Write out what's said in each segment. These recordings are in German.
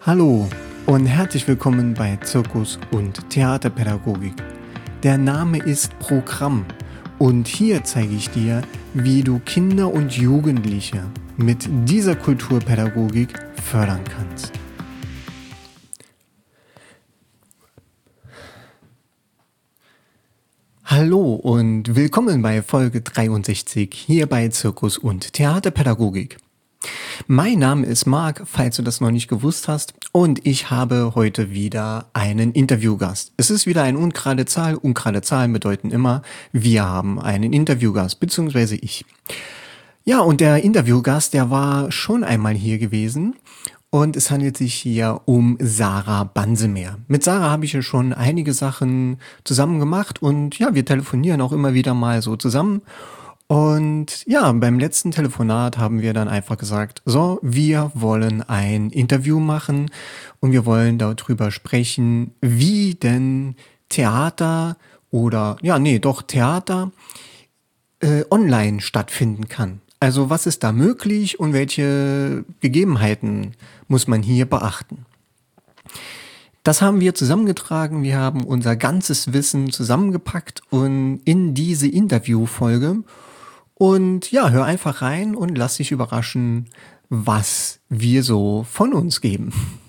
Hallo und herzlich willkommen bei Zirkus- und Theaterpädagogik. Der Name ist Programm und hier zeige ich dir, wie du Kinder und Jugendliche mit dieser Kulturpädagogik fördern kannst. Hallo und willkommen bei Folge 63 hier bei Zirkus- und Theaterpädagogik. Mein Name ist Marc, falls du das noch nicht gewusst hast, und ich habe heute wieder einen Interviewgast. Es ist wieder eine ungerade Zahl. Ungerade Zahlen bedeuten immer, wir haben einen Interviewgast, beziehungsweise ich. Ja, und der Interviewgast, der war schon einmal hier gewesen. Und es handelt sich hier um Sarah Bansemer. Mit Sarah habe ich ja schon einige Sachen zusammen gemacht und ja, wir telefonieren auch immer wieder mal so zusammen. Und ja, beim letzten Telefonat haben wir dann einfach gesagt, so, wir wollen ein Interview machen und wir wollen darüber sprechen, wie denn Theater Theater online stattfinden kann. Also was ist da möglich und welche Gegebenheiten muss man hier beachten? Das haben wir zusammengetragen, wir haben unser ganzes Wissen zusammengepackt und in diese Interviewfolge. Und ja, hör einfach rein und lass dich überraschen, was wir so von uns geben.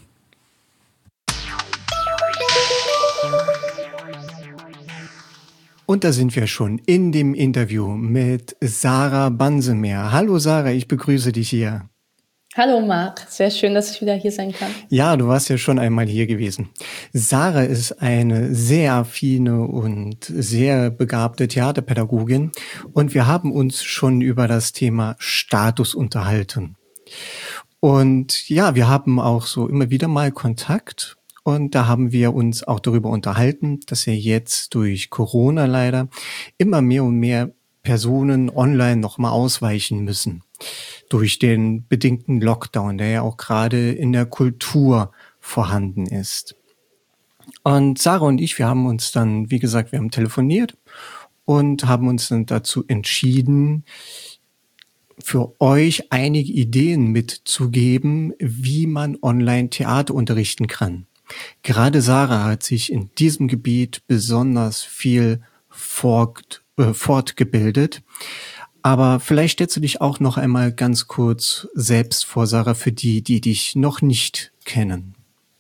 Und da sind wir schon in dem Interview mit Sarah Bansemer. Hallo Sarah, ich begrüße dich hier. Hallo Marc, sehr schön, dass ich wieder hier sein kann. Ja, du warst ja schon einmal hier gewesen. Sarah ist eine sehr affine und sehr begabte Theaterpädagogin und wir haben uns schon über das Thema Status unterhalten. Und ja, wir haben auch so immer wieder mal Kontakt und da haben wir uns auch darüber unterhalten, dass ja jetzt durch Corona leider immer mehr und mehr Personen online nochmal ausweichen müssen. Durch den bedingten Lockdown, der ja auch gerade in der Kultur vorhanden ist. Und Sarah und ich, wir haben uns dann, wie gesagt, wir haben telefoniert und haben uns dann dazu entschieden, für euch einige Ideen mitzugeben, wie man online Theater unterrichten kann. Gerade Sarah hat sich in diesem Gebiet besonders viel fortgebildet. Aber vielleicht stellst du dich auch noch einmal ganz kurz selbst vor, Sarah, für die, die dich noch nicht kennen.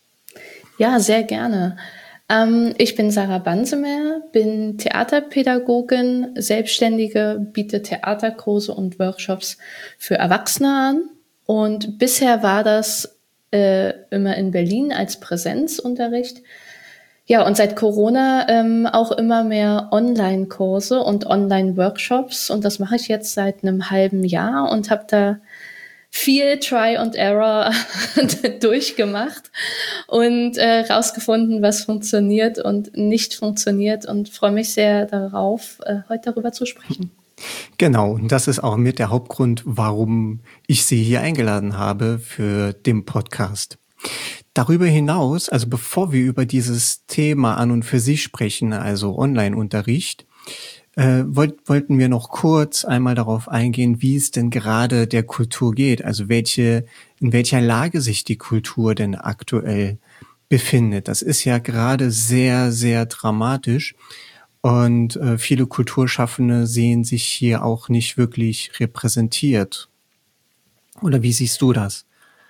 Ja, sehr gerne. Ich bin Sarah Bansemer, bin Theaterpädagogin, Selbstständige, biete Theaterkurse und Workshops für Erwachsene an. Und bisher war das immer in Berlin als Präsenzunterricht. Ja, und seit Corona auch immer mehr Online-Kurse und Online-Workshops. Und das mache ich jetzt seit einem halben Jahr und habe da viel Try and Error durchgemacht und rausgefunden, was funktioniert und nicht funktioniert und freue mich sehr darauf, heute darüber zu sprechen. Genau, und das ist auch mit der Hauptgrund, warum ich Sie hier eingeladen habe für den Podcast. Darüber hinaus, also bevor wir über dieses Thema an und für sich sprechen, also Online-Unterricht, wollten wir noch kurz einmal darauf eingehen, wie es denn gerade der Kultur geht, also in welcher Lage sich die Kultur denn aktuell befindet. Das ist ja gerade sehr, sehr dramatisch und viele Kulturschaffende sehen sich hier auch nicht wirklich repräsentiert. Oder wie siehst du das?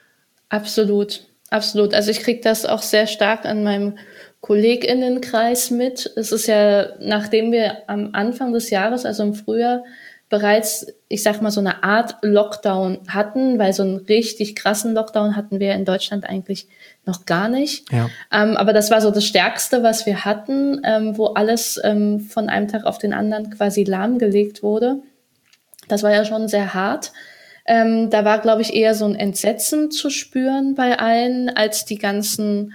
Absolut, absolut. Also ich kriege das auch sehr stark an meinem KollegInnenkreis mit. Es ist ja, nachdem wir am Anfang des Jahres, also im Frühjahr, bereits, ich sag mal, so eine Art Lockdown hatten, weil so einen richtig krassen Lockdown hatten wir in Deutschland eigentlich noch gar nicht. Ja. Aber das war so das Stärkste, was wir hatten, wo alles von einem Tag auf den anderen quasi lahmgelegt wurde. Das war ja schon sehr hart. Da war, glaube ich, eher so ein Entsetzen zu spüren bei allen, als die ganzen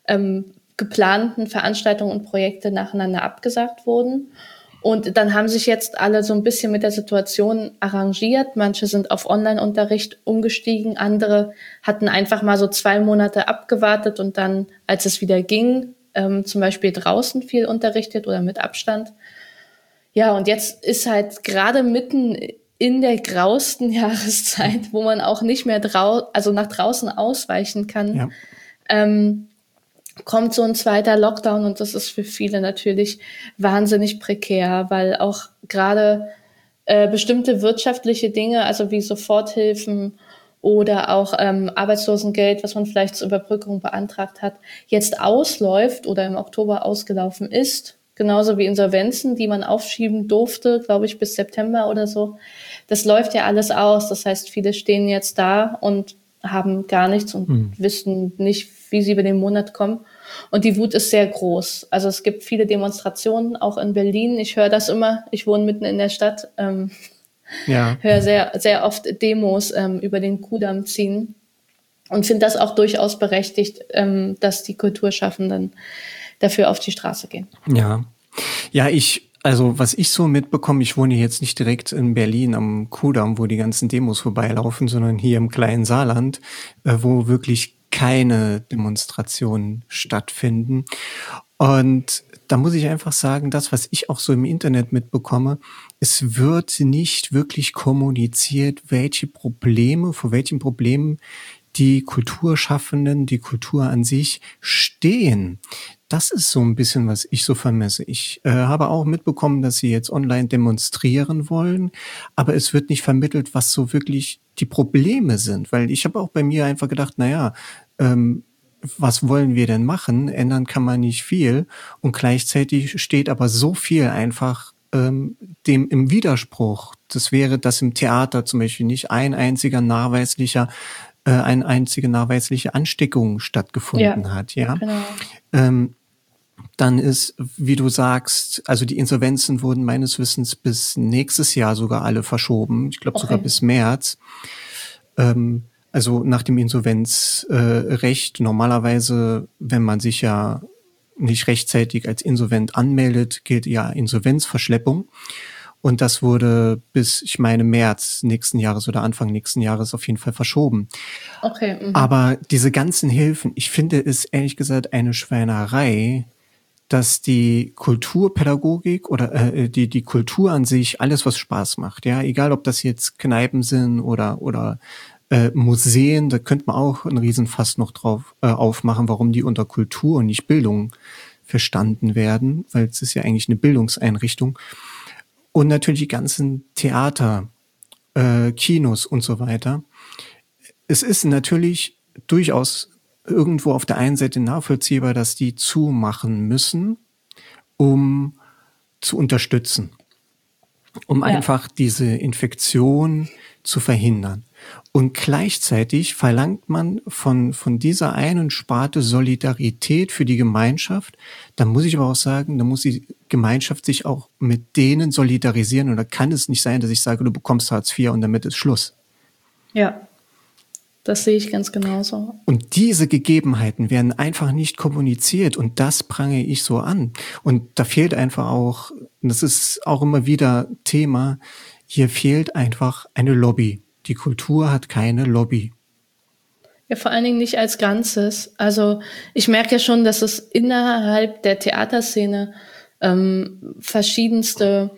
geplanten Veranstaltungen und Projekte nacheinander abgesagt wurden. Und dann haben sich jetzt alle so ein bisschen mit der Situation arrangiert. Manche sind auf Online-Unterricht umgestiegen, andere hatten einfach mal so 2 Monate abgewartet und dann, als es wieder ging, zum Beispiel draußen viel unterrichtet oder mit Abstand. Ja, und jetzt ist halt gerade mitten in der grausten Jahreszeit, wo man auch nicht mehr nach draußen ausweichen kann, Ja. kommt so ein zweiter Lockdown und das ist für viele natürlich wahnsinnig prekär, weil auch gerade bestimmte wirtschaftliche Dinge, also wie Soforthilfen oder auch Arbeitslosengeld, was man vielleicht zur Überbrückung beantragt hat, jetzt ausläuft oder im Oktober ausgelaufen ist. Genauso wie Insolvenzen, die man aufschieben durfte, glaube ich, bis September oder so. Das läuft ja alles aus. Das heißt, viele stehen jetzt da und haben gar nichts und wissen nicht, wie sie über den Monat kommen. Und die Wut ist sehr groß. Also es gibt viele Demonstrationen, auch in Berlin. Ich höre das immer. Ich wohne mitten in der Stadt. Ja. Höre sehr, sehr oft Demos über den Kudamm ziehen und finde das auch durchaus berechtigt, dass die Kulturschaffenden dafür auf die Straße gehen. Ja. Ja, also was ich so mitbekomme, ich wohne jetzt nicht direkt in Berlin am Kudamm, wo die ganzen Demos vorbeilaufen, sondern hier im kleinen Saarland, wo wirklich keine Demonstrationen stattfinden. Und da muss ich einfach sagen, das, was ich auch so im Internet mitbekomme, es wird nicht wirklich kommuniziert, vor welchen Problemen die Kulturschaffenden, die Kultur an sich stehen. Das ist so ein bisschen, was ich so vermisse. Ich habe auch mitbekommen, dass sie jetzt online demonstrieren wollen, aber es wird nicht vermittelt, was so wirklich die Probleme sind. Weil ich habe auch bei mir einfach gedacht, was wollen wir denn machen? Ändern kann man nicht viel. Und gleichzeitig steht aber so viel einfach dem im Widerspruch. Das wäre, dass im Theater zum Beispiel nicht eine einzige nachweisliche Ansteckung stattgefunden hat. Ja. Genau. Dann ist, wie du sagst, also die Insolvenzen wurden meines Wissens bis nächstes Jahr sogar alle verschoben. Ich glaube sogar bis März. Also nach dem Insolvenzrecht normalerweise, wenn man sich ja nicht rechtzeitig als insolvent anmeldet, gilt ja Insolvenzverschleppung. Und das wurde bis, ich meine, März nächsten Jahres oder Anfang nächsten Jahres auf jeden Fall verschoben. Okay. Aber diese ganzen Hilfen, ich finde es ehrlich gesagt eine Schweinerei, dass die Kulturpädagogik oder die Kultur an sich, alles was Spaß macht, ja, egal ob das jetzt Kneipen sind oder Museen, da könnte man auch einen Riesenfass noch drauf aufmachen, warum die unter Kultur und nicht Bildung verstanden werden, weil es ist ja eigentlich eine Bildungseinrichtung. Und natürlich die ganzen Theater, Kinos und so weiter. Es ist natürlich durchaus irgendwo auf der einen Seite nachvollziehbar, dass die zumachen müssen, um zu unterstützen, um einfach diese Infektion zu verhindern. Und gleichzeitig verlangt man von dieser einen Sparte Solidarität für die Gemeinschaft. Da muss ich aber auch sagen, da muss die Gemeinschaft sich auch mit denen solidarisieren. Und da kann es nicht sein, dass ich sage, du bekommst Hartz IV und damit ist Schluss. Ja, das sehe ich ganz genauso. Und diese Gegebenheiten werden einfach nicht kommuniziert und das prangere ich so an. Und da fehlt einfach auch, und das ist auch immer wieder Thema, hier fehlt einfach eine Lobby. Die Kultur hat keine Lobby. Ja, vor allen Dingen nicht als Ganzes. Also ich merke ja schon, dass es innerhalb der Theaterszene verschiedenste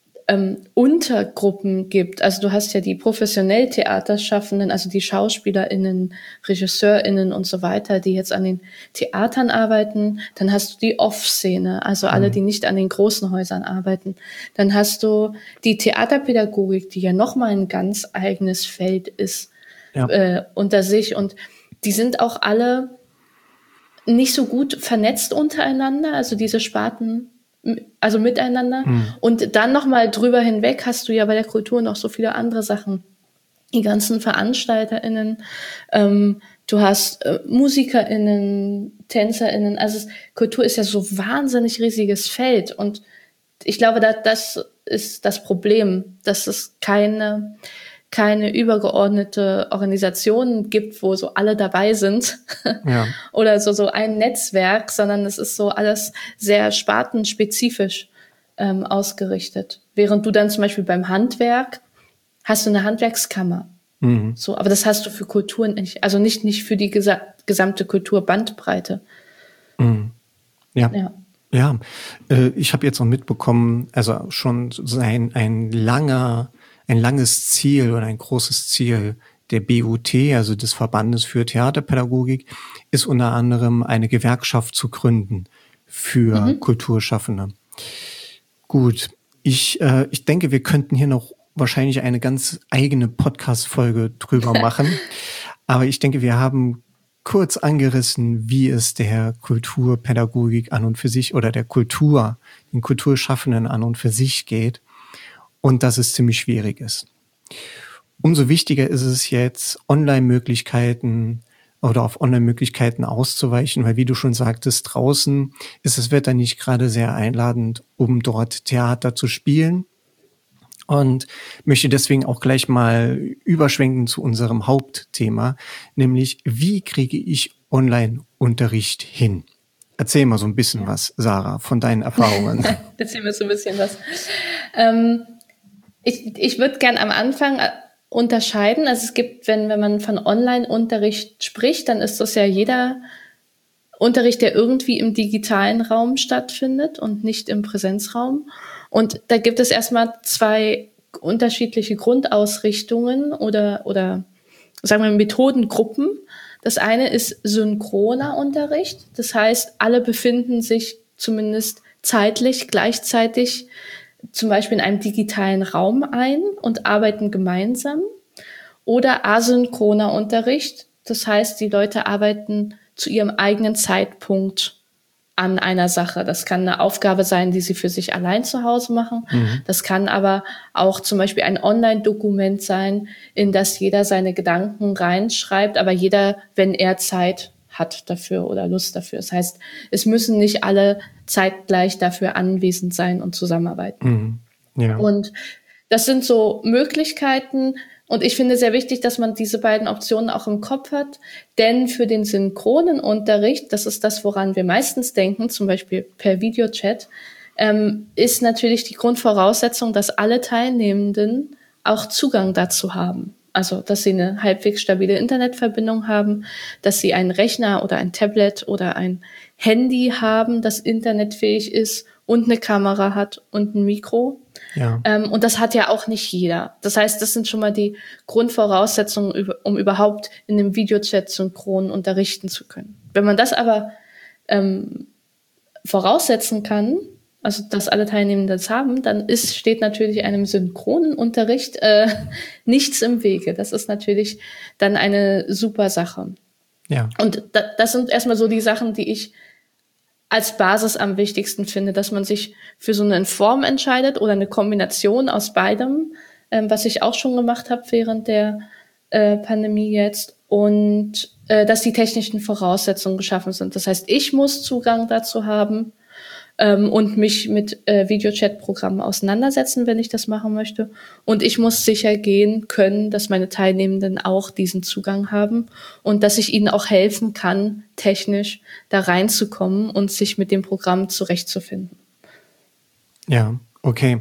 Untergruppen gibt. Also du hast ja die professionell Theaterschaffenden, also die SchauspielerInnen, RegisseurInnen und so weiter, die jetzt an den Theatern arbeiten. Dann hast du die Off-Szene, also alle, die nicht an den großen Häusern arbeiten. Dann hast du die Theaterpädagogik, die ja nochmal ein ganz eigenes Feld ist unter sich. Und die sind auch alle nicht so gut vernetzt untereinander, also diese Sparten, also miteinander. Und dann nochmal drüber hinweg hast du ja bei der Kultur noch so viele andere Sachen. Die ganzen VeranstalterInnen, du hast MusikerInnen, TänzerInnen, also Kultur ist ja so wahnsinnig riesiges Feld. Und ich glaube, das ist das Problem, dass es keine übergeordnete Organisation gibt, wo so alle dabei sind oder so ein Netzwerk, sondern es ist so alles sehr spartenspezifisch ausgerichtet. Während du dann zum Beispiel beim Handwerk hast du eine Handwerkskammer. So, aber das hast du für Kulturen nicht, also nicht für die gesamte Kulturbandbreite. Ja. Ich habe jetzt noch mitbekommen, also schon ein langes Ziel oder ein großes Ziel der BUT, also des Verbandes für Theaterpädagogik, ist unter anderem eine Gewerkschaft zu gründen für Kulturschaffende. Gut, ich denke, wir könnten hier noch wahrscheinlich eine ganz eigene Podcast-Folge drüber machen. Aber ich denke, wir haben kurz angerissen, wie es der Kulturpädagogik an und für sich oder der Kultur, den Kulturschaffenden an und für sich geht und dass es ziemlich schwierig ist. Umso wichtiger ist es jetzt, Online-Möglichkeiten oder auf Online-Möglichkeiten auszuweichen, weil wie du schon sagtest, draußen ist das Wetter nicht gerade sehr einladend, um dort Theater zu spielen. Und möchte deswegen auch gleich mal überschwenken zu unserem Hauptthema, nämlich wie kriege ich Online-Unterricht hin? Erzähl mal so ein bisschen was, Sarah, von deinen Erfahrungen. Erzähl mir so ein bisschen was. Ich würde gern am Anfang unterscheiden. Also es gibt, wenn man von Online-Unterricht spricht, dann ist das ja jeder Unterricht, der irgendwie im digitalen Raum stattfindet und nicht im Präsenzraum. Und da gibt es erstmal zwei unterschiedliche Grundausrichtungen oder sagen wir Methodengruppen. Das eine ist synchroner Unterricht. Das heißt, alle befinden sich zumindest zeitlich gleichzeitig zum Beispiel in einem digitalen Raum ein und arbeiten gemeinsam. Oder asynchroner Unterricht. Das heißt, die Leute arbeiten zu ihrem eigenen Zeitpunkt an einer Sache. Das kann eine Aufgabe sein, die sie für sich allein zu Hause machen. Das kann aber auch zum Beispiel ein Online-Dokument sein, in das jeder seine Gedanken reinschreibt, aber jeder, wenn er Zeit hat dafür oder Lust dafür. Das heißt, es müssen nicht alle zeitgleich dafür anwesend sein und zusammenarbeiten. Ja. Und das sind so Möglichkeiten. Und ich finde sehr wichtig, dass man diese beiden Optionen auch im Kopf hat, denn für den synchronen Unterricht, das ist das, woran wir meistens denken, zum Beispiel per Videochat, ist natürlich die Grundvoraussetzung, dass alle Teilnehmenden auch Zugang dazu haben. Also, dass sie eine halbwegs stabile Internetverbindung haben, dass sie einen Rechner oder ein Tablet oder ein Handy haben, das internetfähig ist und eine Kamera hat und ein Mikro. Ja. Und das hat ja auch nicht jeder. Das heißt, das sind schon mal die Grundvoraussetzungen, um überhaupt in einem Videochat synchron unterrichten zu können. Wenn man das aber voraussetzen kann, also dass alle Teilnehmenden das haben, dann steht natürlich einem synchronen Unterricht nichts im Wege. Das ist natürlich dann eine super Sache. Ja. Und das sind erstmal so die Sachen, die ich als Basis am wichtigsten finde, dass man sich für so eine Form entscheidet oder eine Kombination aus beidem, was ich auch schon gemacht habe während der Pandemie jetzt, und dass die technischen Voraussetzungen geschaffen sind. Das heißt, ich muss Zugang dazu haben und mich mit Videochat-Programmen auseinandersetzen, wenn ich das machen möchte. Und ich muss sicher gehen können, dass meine Teilnehmenden auch diesen Zugang haben und dass ich ihnen auch helfen kann, technisch da reinzukommen und sich mit dem Programm zurechtzufinden. Ja, okay.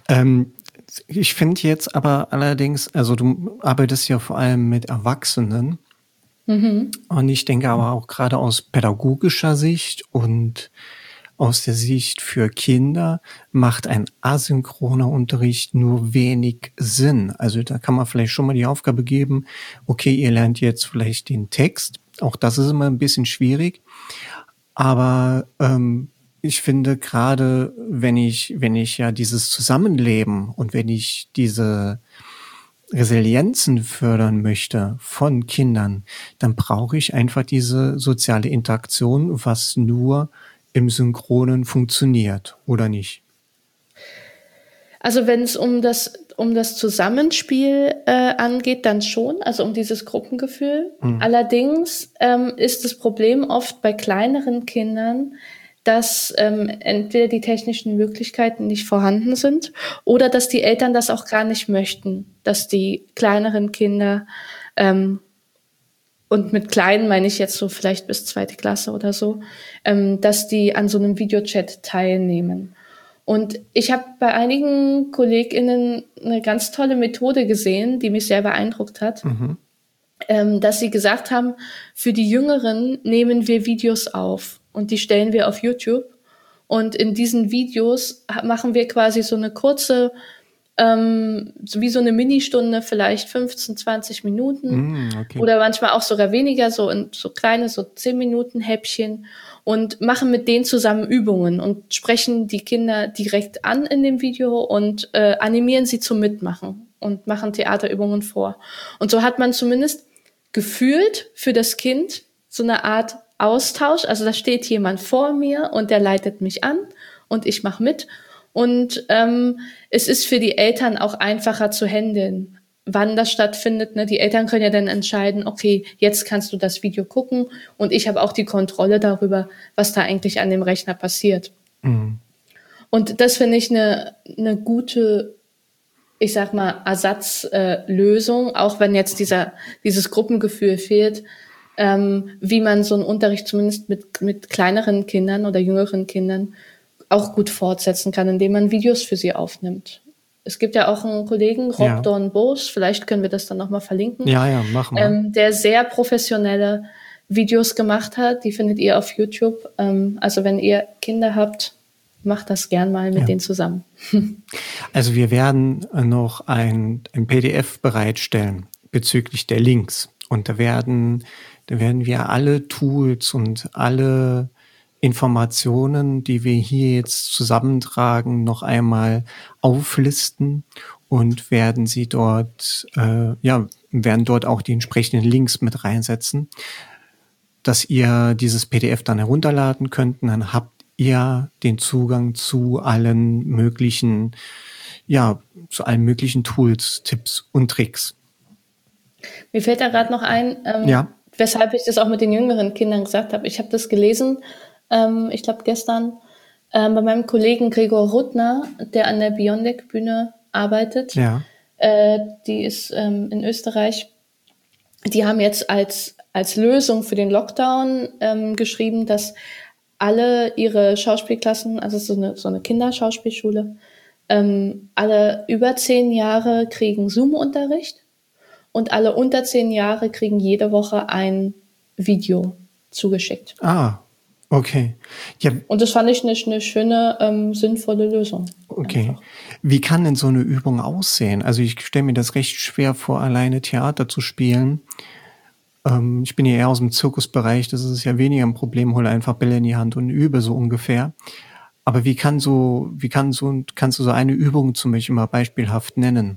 Ich finde jetzt aber allerdings, also du arbeitest ja vor allem mit Erwachsenen. Und ich denke aber auch gerade aus pädagogischer Sicht und aus der Sicht für Kinder macht ein asynchroner Unterricht nur wenig Sinn. Also da kann man vielleicht schon mal die Aufgabe geben, okay, ihr lernt jetzt vielleicht den Text. Auch das ist immer ein bisschen schwierig. Aber ich finde gerade, wenn ich ja dieses Zusammenleben und wenn ich diese Resilienzen fördern möchte von Kindern, dann brauche ich einfach diese soziale Interaktion, was nur im Synchronen funktioniert, oder nicht? Also wenn es um das Zusammenspiel angeht, dann schon, also um dieses Gruppengefühl. Allerdings ist das Problem oft bei kleineren Kindern, dass entweder die technischen Möglichkeiten nicht vorhanden sind oder dass die Eltern das auch gar nicht möchten, dass die kleineren Kinder und mit kleinen meine ich jetzt so vielleicht bis 2. Klasse oder so, dass die an so einem Videochat teilnehmen. Und ich habe bei einigen KollegInnen eine ganz tolle Methode gesehen, die mich sehr beeindruckt hat, dass sie gesagt haben, für die Jüngeren nehmen wir Videos auf und die stellen wir auf YouTube. Und in diesen Videos machen wir quasi so eine kurze so wie so eine Ministunde, vielleicht 15, 20 Minuten Okay. oder manchmal auch sogar weniger, so in so kleine, so 10 Minuten Häppchen und machen mit denen zusammen Übungen und sprechen die Kinder direkt an in dem Video und animieren sie zum Mitmachen und machen Theaterübungen vor. Und so hat man zumindest gefühlt für das Kind so eine Art Austausch. Also da steht jemand vor mir und der leitet mich an und ich mache mit. Und es ist für die Eltern auch einfacher zu handeln, wann das stattfindet. Ne? Die Eltern können ja dann entscheiden, okay, jetzt kannst du das Video gucken und ich habe auch die Kontrolle darüber, was da eigentlich an dem Rechner passiert. Mhm. Und das finde ich eine gute, ich sag mal, Ersatzlösung, auch wenn jetzt dieses Gruppengefühl fehlt, wie man so einen Unterricht zumindest mit kleineren Kindern oder jüngeren Kindern auch gut fortsetzen kann, indem man Videos für sie aufnimmt. Es gibt ja auch einen Kollegen, Rob Dorn-Boos, vielleicht können wir das dann nochmal verlinken. Ja, machen wir. Der sehr professionelle Videos gemacht hat. Die findet ihr auf YouTube. Also wenn ihr Kinder habt, macht das gern mal mit denen zusammen. Also wir werden noch ein PDF bereitstellen bezüglich der Links. Und da werden wir alle Tools und alle Informationen, die wir hier jetzt zusammentragen, noch einmal auflisten und werden sie dort, werden dort auch die entsprechenden Links mit reinsetzen, dass ihr dieses PDF dann herunterladen könnt. Und dann habt ihr den Zugang zu allen möglichen Tools, Tipps und Tricks. Mir fällt da gerade noch ein, weshalb ich das auch mit den jüngeren Kindern gesagt habe. Ich habe das gelesen, ich glaube gestern, bei meinem Kollegen Gregor Ruttner, der an der Biondec-Bühne arbeitet. Ja. Die ist in Österreich. Die haben jetzt als Lösung für den Lockdown geschrieben, dass alle ihre Schauspielklassen, also so eine Kinderschauspielschule, alle über 10 Jahre kriegen Zoom-Unterricht und alle unter 10 Jahre kriegen jede Woche ein Video zugeschickt. Ah, okay. Ja. Und das fand ich eine schöne, sinnvolle Lösung. Okay. Einfach. Wie kann denn so eine Übung aussehen? Also ich stelle mir das recht schwer vor, alleine Theater zu spielen. Ich bin ja eher aus dem Zirkusbereich, das ist ja weniger ein Problem, hole einfach Bälle in die Hand und übe so ungefähr. Aber kannst du so eine Übung zum Beispiel mal beispielhaft nennen?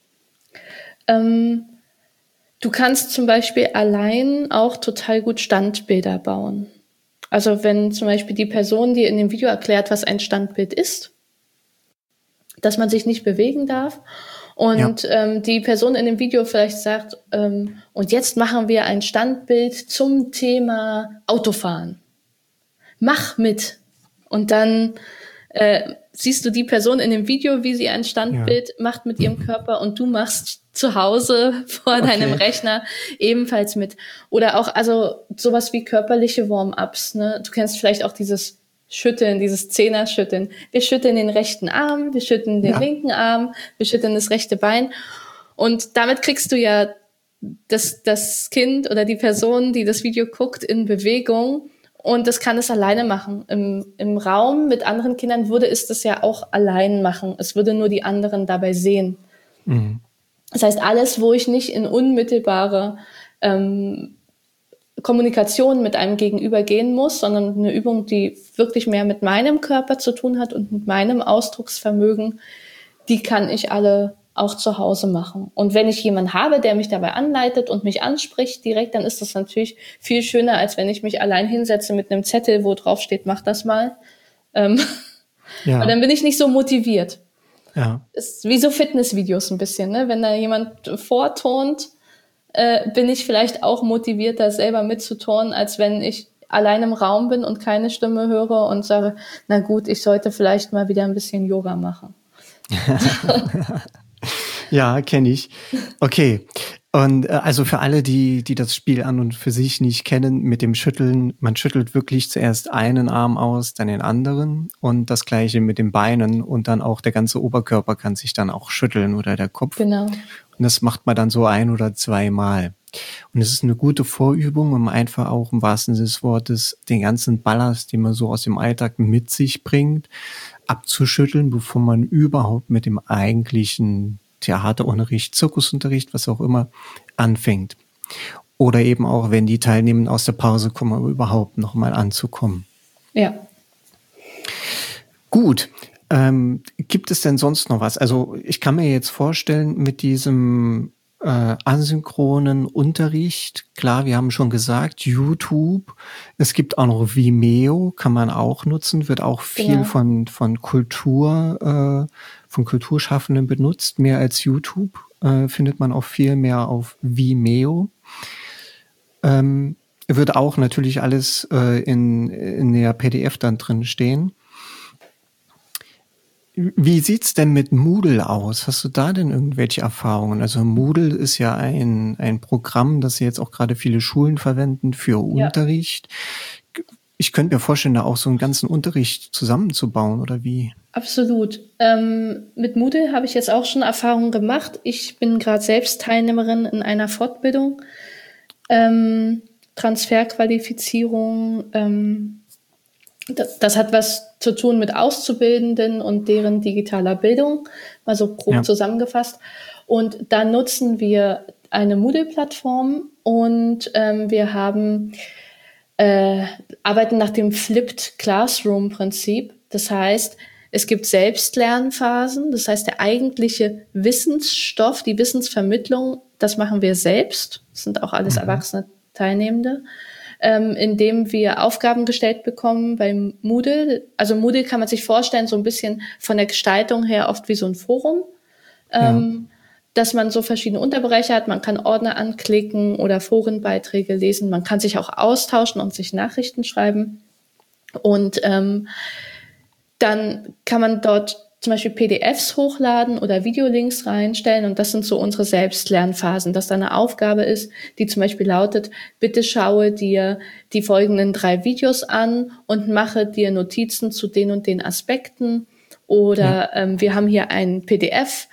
Du kannst zum Beispiel allein auch total gut Standbilder bauen. Also wenn zum Beispiel die Person dir in dem Video erklärt, was ein Standbild ist, dass man sich nicht bewegen darf und die Person in dem Video vielleicht sagt, und jetzt machen wir ein Standbild zum Thema Autofahren. Mach mit. Und dann siehst du die Person in dem Video, wie sie ein Standbild macht mit ihrem Körper und du machst zu Hause vor deinem Rechner ebenfalls mit. Oder auch also sowas wie körperliche Warm-ups. Ne? Du kennst vielleicht auch dieses Schütteln, dieses Zehner-Schütteln. Wir schütteln den rechten Arm, wir schütteln den linken Arm, wir schütteln das rechte Bein. Und damit kriegst du ja das Kind oder die Person, die das Video guckt, in Bewegung. Und das kann es alleine machen. Im Raum mit anderen Kindern würde es das ja auch allein machen. Es würde nur die anderen dabei sehen. Mhm. Das heißt, alles, wo ich nicht in unmittelbare Kommunikation mit einem Gegenüber gehen muss, sondern eine Übung, die wirklich mehr mit meinem Körper zu tun hat und mit meinem Ausdrucksvermögen, die kann ich alle auch zu Hause machen. Und wenn ich jemanden habe, der mich dabei anleitet und mich anspricht direkt, dann ist das natürlich viel schöner, als wenn ich mich allein hinsetze mit einem Zettel, wo drauf steht, mach das mal. Und dann bin ich nicht so motiviert. Ja. Ist wie so Fitnessvideos ein bisschen, ne? Wenn da jemand vorturnt, bin ich vielleicht auch motivierter, selber mitzuturnen, als wenn ich allein im Raum bin und keine Stimme höre und sage, na gut, ich sollte vielleicht mal wieder ein bisschen Yoga machen. Ja, kenne ich. Okay. Und also für alle, die das Spiel an und für sich nicht kennen, mit dem Schütteln, man schüttelt wirklich zuerst einen Arm aus, dann den anderen und das gleiche mit den Beinen und dann auch der ganze Oberkörper kann sich dann auch schütteln oder der Kopf. Genau. Und das macht man dann so 1 oder 2 Mal. Und es ist eine gute Vorübung, um einfach auch im wahrsten Sinne des Wortes den ganzen Ballast, den man so aus dem Alltag mit sich bringt, abzuschütteln, bevor man überhaupt mit dem eigentlichen Theaterunterricht, Zirkusunterricht, was auch immer, anfängt. Oder eben auch, wenn die Teilnehmenden aus der Pause kommen, aber überhaupt noch mal anzukommen. Ja. Gut. Gibt es denn sonst noch was? Also ich kann mir jetzt vorstellen, mit diesem asynchronen Unterricht, klar, wir haben schon gesagt, YouTube, es gibt auch noch Vimeo, kann man auch nutzen, wird auch viel von Kultur, von Kulturschaffenden benutzt, mehr als YouTube, findet man auch viel mehr auf Vimeo. Wird auch natürlich alles in der PDF dann drin stehen. Wie sieht's denn mit Moodle aus? Hast du da denn irgendwelche Erfahrungen? Also Moodle ist ja ein Programm, das jetzt auch gerade viele Schulen verwenden für Unterricht. Ich könnte mir vorstellen, da auch so einen ganzen Unterricht zusammenzubauen, oder wie? Absolut. Mit Moodle habe ich jetzt auch schon Erfahrungen gemacht. Ich bin gerade selbst Teilnehmerin in einer Fortbildung, Transferqualifizierung. Das hat was zu tun mit Auszubildenden und deren digitaler Bildung, mal so grob zusammengefasst. Und da nutzen wir eine Moodle-Plattform und wir arbeiten nach dem Flipped Classroom-Prinzip. Das heißt, es gibt Selbstlernphasen. Das heißt, der eigentliche Wissensstoff, die Wissensvermittlung, das machen wir selbst. Das sind auch alles erwachsene Teilnehmende. Indem wir Aufgaben gestellt bekommen beim Moodle. Also Moodle kann man sich vorstellen, so ein bisschen von der Gestaltung her oft wie so ein Forum, dass man so verschiedene Unterbereiche hat. Man kann Ordner anklicken oder Forenbeiträge lesen. Man kann sich auch austauschen und sich Nachrichten schreiben. Und dann kann man dort zum Beispiel PDFs hochladen oder Videolinks reinstellen und das sind so unsere Selbstlernphasen, dass da eine Aufgabe ist, die zum Beispiel lautet, bitte schaue dir die folgenden 3 Videos an und mache dir Notizen zu den und den Aspekten oder wir haben hier ein PDF,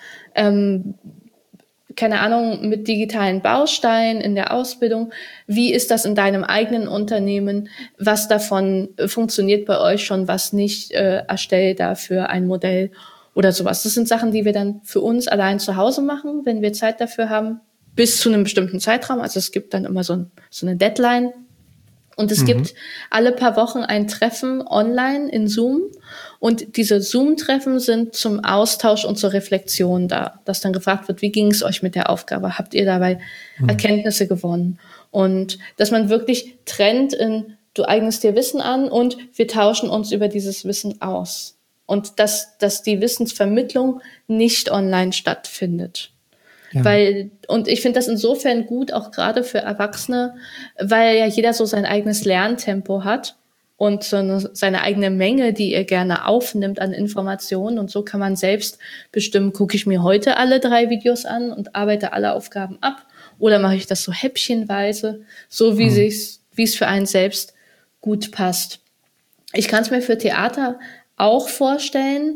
keine Ahnung, mit digitalen Bausteinen in der Ausbildung. Wie ist das in deinem eigenen Unternehmen? Was davon funktioniert bei euch schon, was nicht? Erstell dafür ein Modell oder sowas. Das sind Sachen, die wir dann für uns allein zu Hause machen, wenn wir Zeit dafür haben, bis zu einem bestimmten Zeitraum. Also es gibt dann immer so eine Deadline. Und es gibt alle paar Wochen ein Treffen online in Zoom. Und diese Zoom-Treffen sind zum Austausch und zur Reflexion da, dass dann gefragt wird, wie ging es euch mit der Aufgabe? Habt ihr dabei Erkenntnisse gewonnen? Und dass man wirklich trennt in, du eignest dir Wissen an und wir tauschen uns über dieses Wissen aus. Und dass die Wissensvermittlung nicht online stattfindet. Ja. Und ich finde das insofern gut, auch gerade für Erwachsene, weil ja jeder so sein eigenes Lerntempo hat und seine eigene Menge, die er gerne aufnimmt an Informationen. Und so kann man selbst bestimmen, gucke ich mir heute alle 3 Videos an und arbeite alle Aufgaben ab oder mache ich das so häppchenweise, so wie es für einen selbst gut passt. Ich kann es mir für Theater auch vorstellen,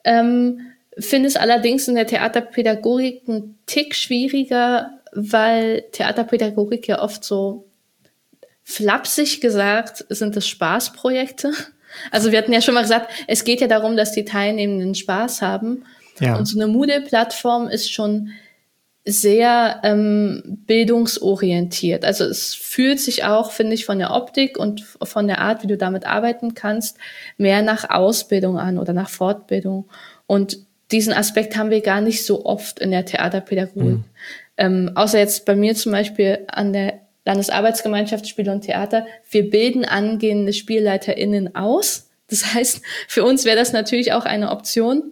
finde es allerdings in der Theaterpädagogik einen Tick schwieriger, weil Theaterpädagogik ja oft so flapsig gesagt sind es Spaßprojekte. Also wir hatten ja schon mal gesagt, es geht ja darum, dass die Teilnehmenden Spaß haben. Ja. Und so eine Moodle-Plattform ist schon sehr bildungsorientiert. Also es fühlt sich auch, finde ich, von der Optik und von der Art, wie du damit arbeiten kannst, mehr nach Ausbildung an oder nach Fortbildung. Und diesen Aspekt haben wir gar nicht so oft in der Theaterpädagogik. Außer jetzt bei mir zum Beispiel an der Landesarbeitsgemeinschaft Spiel und Theater. Wir bilden angehende SpielleiterInnen aus. Das heißt, für uns wäre das natürlich auch eine Option,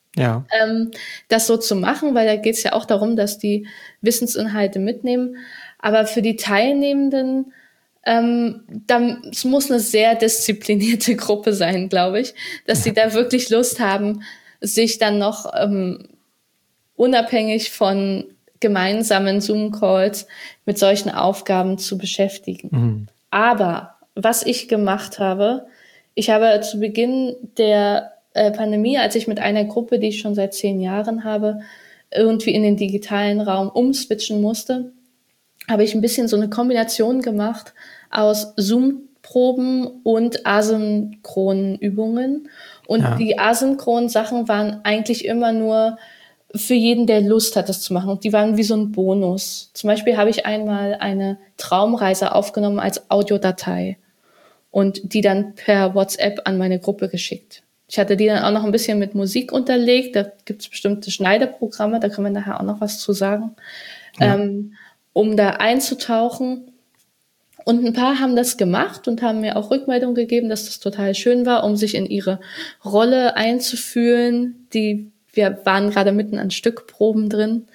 das so zu machen, weil da geht es ja auch darum, dass die Wissensinhalte mitnehmen. Aber für die Teilnehmenden, es muss eine sehr disziplinierte Gruppe sein, glaube ich, dass sie da wirklich Lust haben, sich dann noch unabhängig von gemeinsamen Zoom-Calls mit solchen Aufgaben zu beschäftigen. Aber was ich gemacht habe, ich habe zu Beginn der Pandemie, als ich mit einer Gruppe, die ich schon seit 10 Jahren habe, irgendwie in den digitalen Raum umswitchen musste, habe ich ein bisschen so eine Kombination gemacht aus Zoom Stückproben und Asynchronübungen. Und die asynchronen Sachen waren eigentlich immer nur für jeden, der Lust hat, das zu machen. Und die waren wie so ein Bonus. Zum Beispiel habe ich einmal eine Traumreise aufgenommen als Audiodatei und die dann per WhatsApp an meine Gruppe geschickt. Ich hatte die dann auch noch ein bisschen mit Musik unterlegt. Da gibt es bestimmte Schneideprogramme, da können wir nachher auch noch was zu sagen, um da einzutauchen. Und ein paar haben das gemacht und haben mir auch Rückmeldung gegeben, dass das total schön war, um sich in ihre Rolle einzufühlen. Wir waren gerade mitten an Stückproben drin,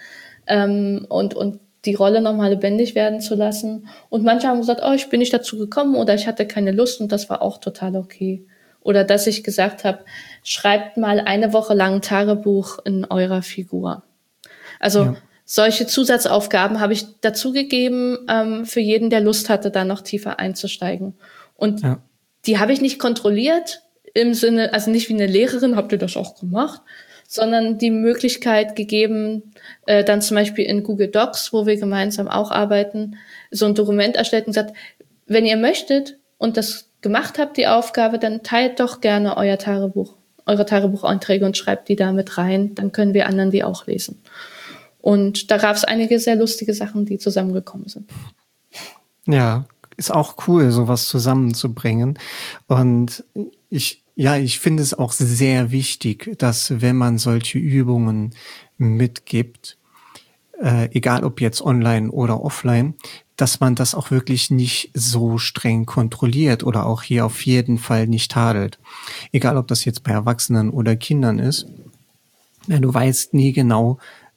und die Rolle nochmal lebendig werden zu lassen. Und manche haben gesagt, oh, ich bin nicht dazu gekommen oder ich hatte keine Lust, und das war auch total okay. Oder dass ich gesagt habe, schreibt mal eine Woche lang ein Tagebuch in eurer Figur. Also solche Zusatzaufgaben habe ich dazugegeben, für jeden, der Lust hatte, da noch tiefer einzusteigen. Und die habe ich nicht kontrolliert, im Sinne, also nicht wie eine Lehrerin, habt ihr das auch gemacht, sondern die Möglichkeit gegeben, dann zum Beispiel in Google Docs, wo wir gemeinsam auch arbeiten, so ein Dokument erstellt und gesagt, wenn ihr möchtet und das gemacht habt, die Aufgabe, dann teilt doch gerne eure Tagebucheinträge und schreibt die da mit rein, dann können wir anderen die auch lesen. Und da gab es einige sehr lustige Sachen, die zusammengekommen sind. Ja, ist auch cool, sowas zusammenzubringen. Und ich finde es auch sehr wichtig, dass wenn man solche Übungen mitgibt, egal ob jetzt online oder offline, dass man das auch wirklich nicht so streng kontrolliert oder auch hier auf jeden Fall nicht tadelt. Egal ob das jetzt bei Erwachsenen oder Kindern ist. Ja, du weißt nie genau,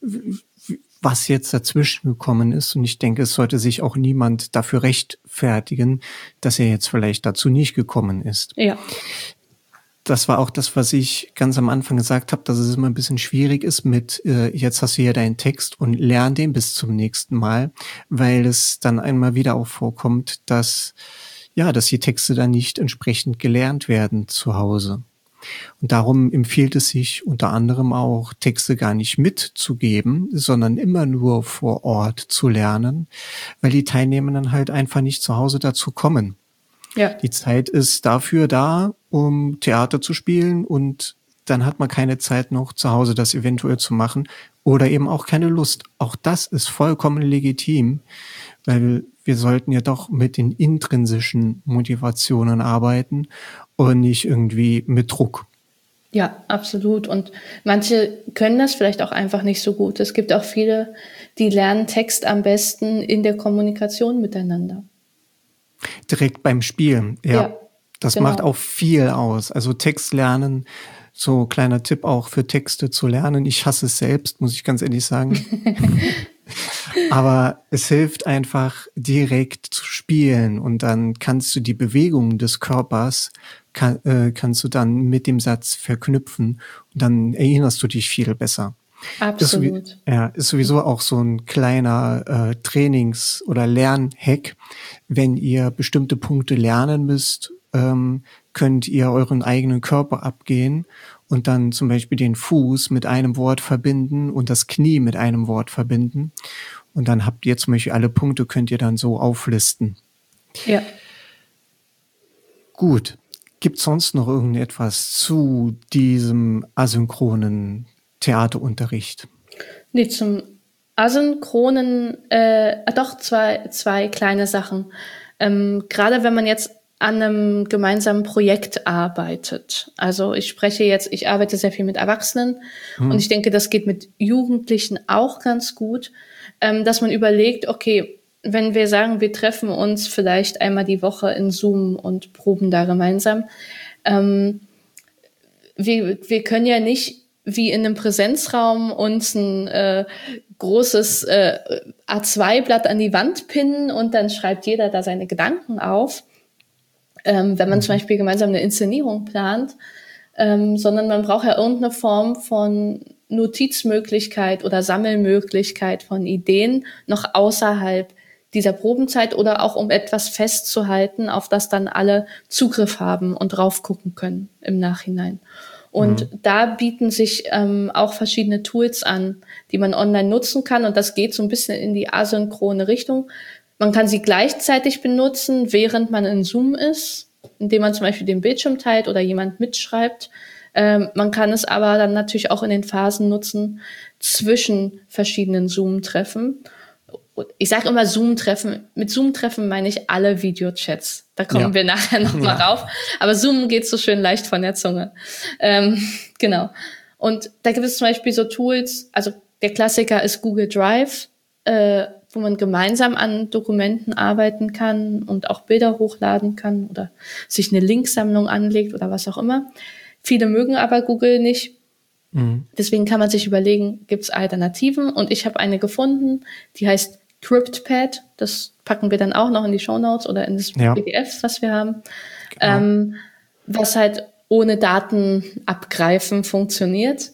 was jetzt dazwischen gekommen ist. Und ich denke, es sollte sich auch niemand dafür rechtfertigen, dass er jetzt vielleicht dazu nicht gekommen ist. Ja. Das war auch das, was ich ganz am Anfang gesagt habe, dass es immer ein bisschen schwierig ist mit, jetzt hast du hier deinen Text und lern den bis zum nächsten Mal, weil es dann einmal wieder auch vorkommt, dass die Texte dann nicht entsprechend gelernt werden zu Hause. Und darum empfiehlt es sich unter anderem auch, Texte gar nicht mitzugeben, sondern immer nur vor Ort zu lernen, weil die Teilnehmenden halt einfach nicht zu Hause dazu kommen. Ja. Die Zeit ist dafür da, um Theater zu spielen, und dann hat man keine Zeit noch zu Hause das eventuell zu machen oder eben auch keine Lust. Auch das ist vollkommen legitim, weil wir sollten ja doch mit den intrinsischen Motivationen arbeiten und nicht irgendwie mit Druck. Ja, absolut. Und manche können das vielleicht auch einfach nicht so gut. Es gibt auch viele, die lernen Text am besten in der Kommunikation miteinander. Direkt beim Spielen, ja. Das macht auch viel aus. Also Text lernen, so kleiner Tipp auch für Texte zu lernen. Ich hasse es selbst, muss ich ganz ehrlich sagen. Aber es hilft einfach, direkt zu spielen, und dann kannst du die Bewegungen des Körpers kannst du dann mit dem Satz verknüpfen, und dann erinnerst du dich viel besser. Absolut. Ist sowieso auch so ein kleiner Trainings- oder Lernhack. Wenn ihr bestimmte Punkte lernen müsst, könnt ihr euren eigenen Körper abgehen und dann zum Beispiel den Fuß mit einem Wort verbinden und das Knie mit einem Wort verbinden. Und dann habt ihr zum Beispiel alle Punkte, könnt ihr dann so auflisten. Ja. Gut. Gibt es sonst noch irgendetwas zu diesem asynchronen Theaterunterricht? Nee, zum asynchronen, doch zwei kleine Sachen. Gerade wenn man jetzt an einem gemeinsamen Projekt arbeitet. Also ich arbeite sehr viel mit Erwachsenen und ich denke, das geht mit Jugendlichen auch ganz gut, dass man überlegt, okay, wenn wir sagen, wir treffen uns vielleicht einmal die Woche in Zoom und proben da gemeinsam, wir können ja nicht wie in einem Präsenzraum uns ein großes A2-Blatt an die Wand pinnen und dann schreibt jeder da seine Gedanken auf, wenn man zum Beispiel gemeinsam eine Inszenierung plant, sondern man braucht ja irgendeine Form von Notizmöglichkeit oder Sammelmöglichkeit von Ideen noch außerhalb dieser Probenzeit oder auch um etwas festzuhalten, auf das dann alle Zugriff haben und drauf gucken können im Nachhinein. Und da bieten sich auch verschiedene Tools an, die man online nutzen kann. Und das geht so ein bisschen in die asynchrone Richtung. Man kann sie gleichzeitig benutzen, während man in Zoom ist, indem man zum Beispiel den Bildschirm teilt oder jemand mitschreibt. Man kann es aber dann natürlich auch in den Phasen nutzen zwischen verschiedenen Zoom-Treffen. Ich sage immer Zoom-Treffen. Mit Zoom-Treffen meine ich alle Videochats. Da kommen wir nachher noch mal rauf. Aber Zoom geht so schön leicht von der Zunge. Genau. Und da gibt es zum Beispiel so Tools, also der Klassiker ist Google Drive, wo man gemeinsam an Dokumenten arbeiten kann und auch Bilder hochladen kann oder sich eine Linksammlung anlegt oder was auch immer. Viele mögen aber Google nicht. Deswegen kann man sich überlegen, gibt es Alternativen? Und ich habe eine gefunden, die heißt CryptPad. Das packen wir dann auch noch in die Shownotes oder in das PDF, was wir haben. Genau. Was halt ohne Daten abgreifen funktioniert.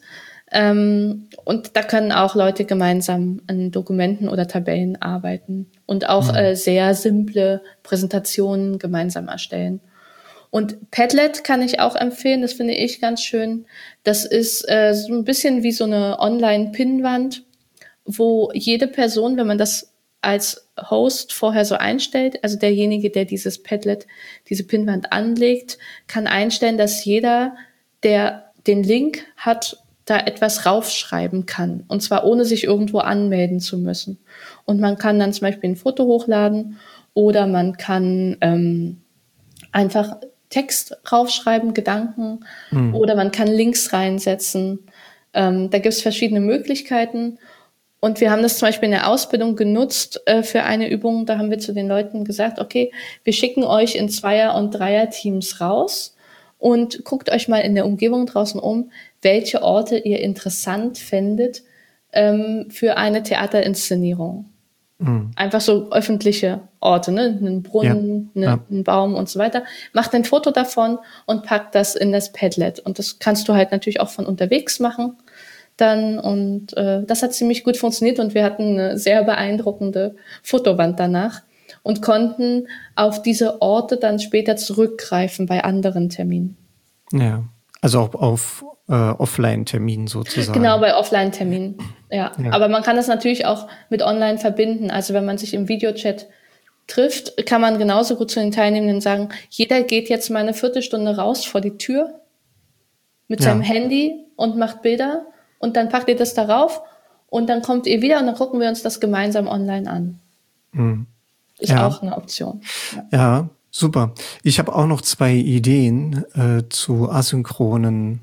Und da können auch Leute gemeinsam an Dokumenten oder Tabellen arbeiten und auch sehr simple Präsentationen gemeinsam erstellen. Und Padlet kann ich auch empfehlen, das finde ich ganz schön. Das ist so ein bisschen wie so eine Online-Pinnwand, wo jede Person, wenn man das als Host vorher so einstellt, also derjenige, der dieses Padlet, diese Pinnwand anlegt, kann einstellen, dass jeder, der den Link hat, da etwas raufschreiben kann. Und zwar ohne sich irgendwo anmelden zu müssen. Und man kann dann zum Beispiel ein Foto hochladen oder man kann einfach Text raufschreiben, Gedanken, oder man kann Links reinsetzen. Da gibt es verschiedene Möglichkeiten. Und wir haben das zum Beispiel in der Ausbildung genutzt für eine Übung. Da haben wir zu den Leuten gesagt, okay, wir schicken euch in Zweier- und Dreier-Teams raus und guckt euch mal in der Umgebung draußen um, welche Orte ihr interessant fändet für eine Theaterinszenierung. Einfach so öffentliche Orte, ne? Einen Brunnen, einen Baum und so weiter. Macht ein Foto davon und packt das in das Padlet. Und das kannst du halt natürlich auch von unterwegs machen dann. Und das hat ziemlich gut funktioniert und wir hatten eine sehr beeindruckende Fotowand danach und konnten auf diese Orte dann später zurückgreifen bei anderen Terminen. Ja, also auch auf Offline-Terminen sozusagen. Genau, bei Offline-Terminen, ja. Aber man kann das natürlich auch mit Online verbinden. Also wenn man sich im Videochat trifft, kann man genauso gut zu den Teilnehmenden sagen, jeder geht jetzt mal eine Viertelstunde raus vor die Tür mit seinem Handy und macht Bilder und dann packt ihr das darauf und dann kommt ihr wieder und dann gucken wir uns das gemeinsam online an. Ist auch eine Option. Ja, super. Ich habe auch noch 2 Ideen zur asynchronen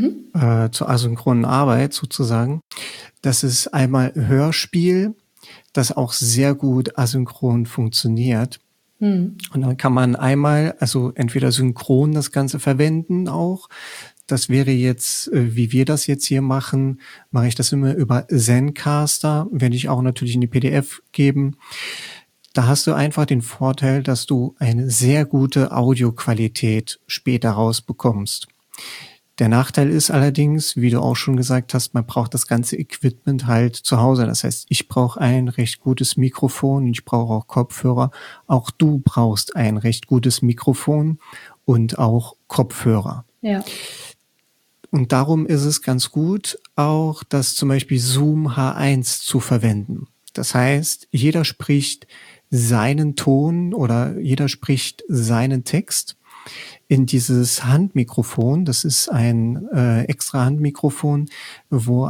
Arbeit sozusagen. Das ist einmal Hörspiel, das auch sehr gut asynchron funktioniert. Und dann kann man einmal, also entweder synchron das Ganze verwenden auch. Das wäre jetzt, wie wir das jetzt hier machen, mache ich das immer über Zencastr, werde ich auch natürlich in die PDF geben. Da hast du einfach den Vorteil, dass du eine sehr gute Audioqualität später rausbekommst. Der Nachteil ist allerdings, wie du auch schon gesagt hast, man braucht das ganze Equipment halt zu Hause. Das heißt, ich brauche ein recht gutes Mikrofon, ich brauche auch Kopfhörer. Auch du brauchst ein recht gutes Mikrofon und auch Kopfhörer. Ja. Und darum ist es ganz gut, auch das zum Beispiel Zoom H1 zu verwenden. Das heißt, jeder spricht seinen Ton oder jeder spricht seinen Text in dieses Handmikrofon. Das ist ein extra Handmikrofon, wo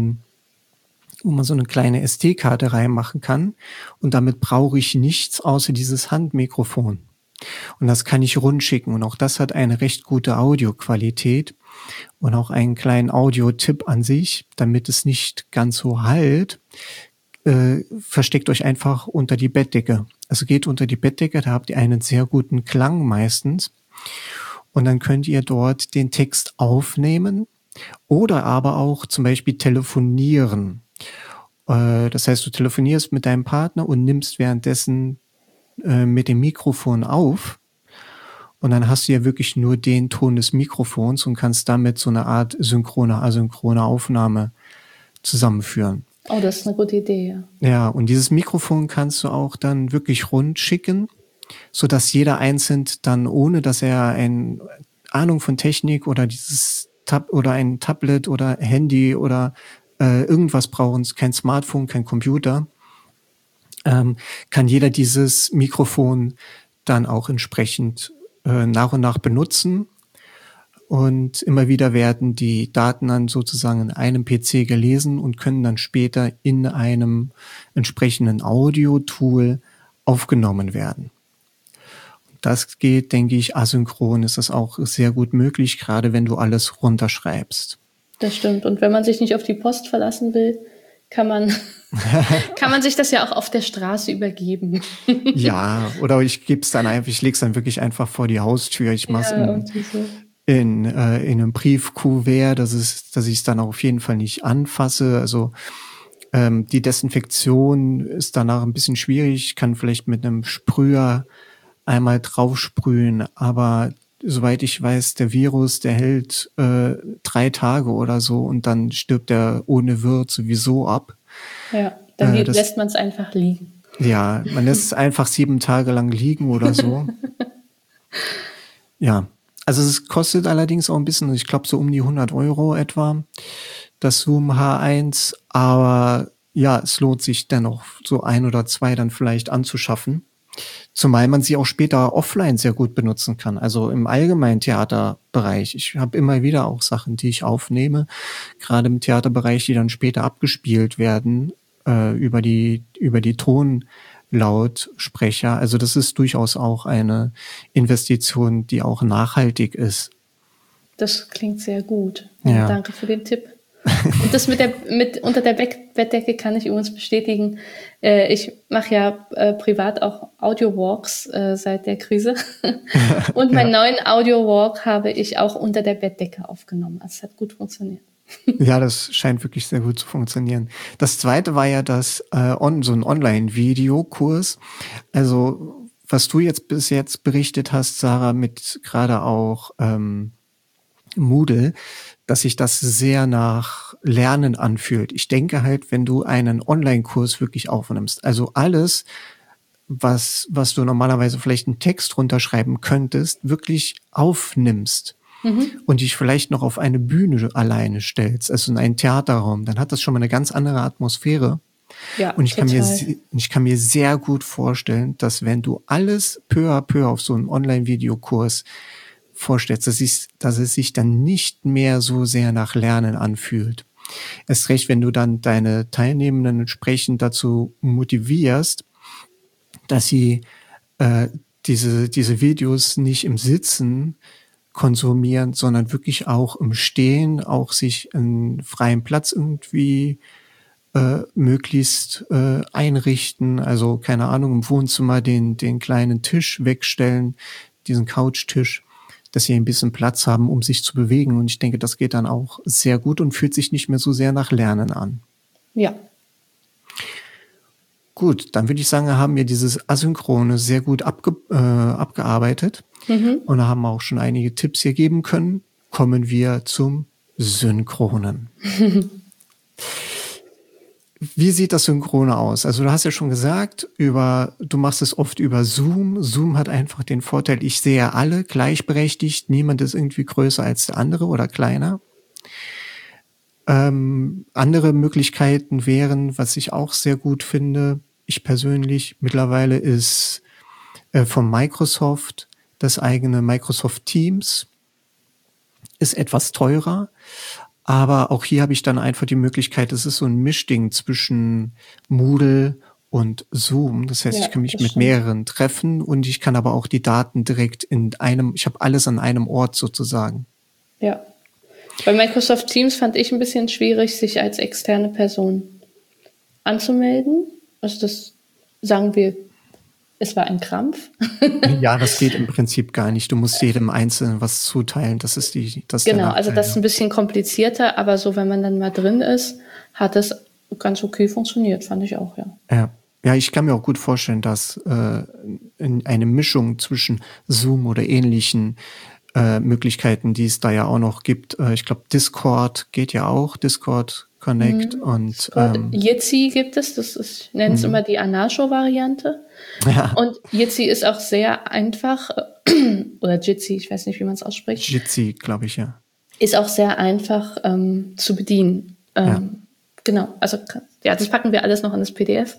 man so eine kleine SD-Karte reinmachen kann. Und damit brauche ich nichts außer dieses Handmikrofon. Und das kann ich rundschicken. Und auch das hat eine recht gute Audioqualität und auch einen kleinen Audio-Tipp an sich, damit es nicht ganz so hallt. Versteckt euch einfach unter die Bettdecke. Also geht unter die Bettdecke, da habt ihr einen sehr guten Klang meistens. Und dann könnt ihr dort den Text aufnehmen oder aber auch zum Beispiel telefonieren. Das heißt, du telefonierst mit deinem Partner und nimmst währenddessen mit dem Mikrofon auf. Und dann hast du ja wirklich nur den Ton des Mikrofons und kannst damit so eine Art asynchrone Aufnahme zusammenführen. Oh, das ist eine gute Idee, ja. Ja, und dieses Mikrofon kannst du auch dann wirklich rund schicken, so dass jeder einzeln dann, ohne dass er eine Ahnung von Technik oder ein Tablet oder Handy oder irgendwas braucht, kein Smartphone, kein Computer, kann jeder dieses Mikrofon dann auch entsprechend nach und nach benutzen. Und immer wieder werden die Daten dann sozusagen in einem PC gelesen und können dann später in einem entsprechenden Audio-Tool aufgenommen werden. Das geht, denke ich, asynchron ist das auch sehr gut möglich, gerade wenn du alles runterschreibst. Das stimmt. Und wenn man sich nicht auf die Post verlassen will, kann man sich das ja auch auf der Straße übergeben. Ja, oder ich leg's dann wirklich einfach vor die Haustür. Ich mach's in einem Briefkuvert, dass ich es dann auch auf jeden Fall nicht anfasse. Also die Desinfektion ist danach ein bisschen schwierig. Ich kann vielleicht mit einem Sprüher einmal draufsprühen, aber soweit ich weiß, der Virus, der hält 3 Tage oder so und dann stirbt er ohne Wirt sowieso ab. Ja, dann lässt man es einfach liegen. Ja, man lässt es einfach 7 Tage lang liegen oder so. Ja, also es kostet allerdings auch ein bisschen, ich glaube so um die 100 € etwa, das Zoom H1, aber ja, es lohnt sich dennoch, so 1 oder 2 dann vielleicht anzuschaffen. Zumal man sie auch später offline sehr gut benutzen kann, also im allgemeinen Theaterbereich. Ich habe immer wieder auch Sachen, die ich aufnehme, gerade im Theaterbereich, die dann später abgespielt werden über die Tonlautsprecher. Also das ist durchaus auch eine Investition, die auch nachhaltig ist. Das klingt sehr gut. Ja. Danke für den Tipp. Und das mit unter der Bettdecke kann ich übrigens bestätigen. Ich mache ja privat auch Audio-Walks seit der Krise. Und meinen neuen Audio-Walk habe ich auch unter der Bettdecke aufgenommen. Also es hat gut funktioniert. Ja, das scheint wirklich sehr gut zu funktionieren. Das zweite war ja so ein Online-Videokurs. Also was du jetzt bis jetzt berichtet hast, Sarah, mit gerade auch Moodle, dass sich das sehr nach Lernen anfühlt. Ich denke halt, wenn du einen Online-Kurs wirklich aufnimmst, also alles, was du normalerweise vielleicht einen Text runterschreiben könntest, wirklich aufnimmst und dich vielleicht noch auf eine Bühne alleine stellst, also in einen Theaterraum, dann hat das schon mal eine ganz andere Atmosphäre. Ja, und ich kann mir sehr gut vorstellen, dass wenn du alles peu à peu auf so einen Online-Videokurs vorstellst, dass es sich dann nicht mehr so sehr nach Lernen anfühlt. Erst recht, wenn du dann deine Teilnehmenden entsprechend dazu motivierst, dass sie diese Videos nicht im Sitzen konsumieren, sondern wirklich auch im Stehen, auch sich einen freien Platz irgendwie möglichst einrichten. Also keine Ahnung, im Wohnzimmer den kleinen Tisch wegstellen, diesen Couchtisch, dass sie ein bisschen Platz haben, um sich zu bewegen. Und ich denke, das geht dann auch sehr gut und fühlt sich nicht mehr so sehr nach Lernen an. Ja. Gut, dann würde ich sagen, haben wir dieses Asynchrone sehr gut abgearbeitet und haben auch schon einige Tipps hier geben können. Kommen wir zum Synchronen. Wie sieht das Synchrone aus? Also du hast ja schon gesagt, du machst es oft über Zoom. Zoom hat einfach den Vorteil, ich sehe alle gleichberechtigt. Niemand ist irgendwie größer als der andere oder kleiner. Andere Möglichkeiten wären, was ich auch sehr gut finde, ich persönlich mittlerweile, ist von Microsoft das eigene Microsoft Teams. Ist etwas teurer. Aber auch hier habe ich dann einfach die Möglichkeit, es ist so ein Mischding zwischen Moodle und Zoom. Das heißt, ich kann mich mit mehreren treffen und ich kann aber auch die Daten direkt ich habe alles an einem Ort sozusagen. Ja. Bei Microsoft Teams fand ich ein bisschen schwierig, sich als externe Person anzumelden. Also das, sagen wir, es war ein Krampf. Ja, das geht im Prinzip gar nicht. Du musst jedem Einzelnen was zuteilen. Das ist genau, also das ist ein bisschen komplizierter, aber so, wenn man dann mal drin ist, hat es ganz okay funktioniert, fand ich auch, ja. Ja, ich kann mir auch gut vorstellen, dass eine Mischung zwischen Zoom oder ähnlichen Möglichkeiten, die es da ja auch noch gibt. Ich glaube, Discord geht ja auch, Discord Connect und Jitsi gibt es, ich nenne es immer die Anarcho-Variante. Ja. Und Jitsi ist auch sehr einfach, oder Jitsi, ich weiß nicht, wie man es ausspricht. Jitsi, glaube ich, ja. Ist auch sehr einfach zu bedienen. Genau, also ja, das packen wir alles noch in das PDF.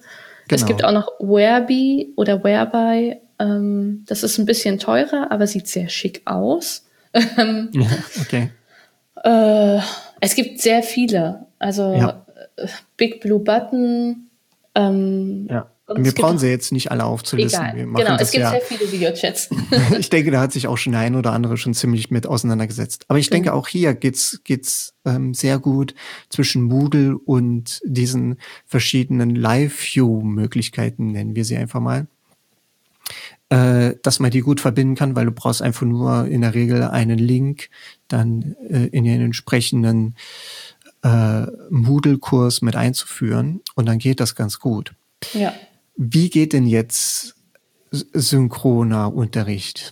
Es gibt auch noch Whereby oder Whereby. Das ist ein bisschen teurer, aber sieht sehr schick aus. Ja, okay. Es gibt sehr viele. Also Big Blue Button. Ja. Wir brauchen sie jetzt nicht alle aufzulisten. Egal. Wir machen Genau, das es gibt sehr viele Videochats. Ich denke, da hat sich auch schon der ein oder andere schon ziemlich mit auseinandergesetzt. Aber ich denke, auch hier geht's sehr gut zwischen Moodle und diesen verschiedenen Live-View-Möglichkeiten, nennen wir sie einfach mal, dass man die gut verbinden kann, weil du brauchst einfach nur in der Regel einen Link dann in den entsprechenden Moodle-Kurs mit einzuführen und dann geht das ganz gut. Ja. Wie geht denn jetzt synchroner Unterricht?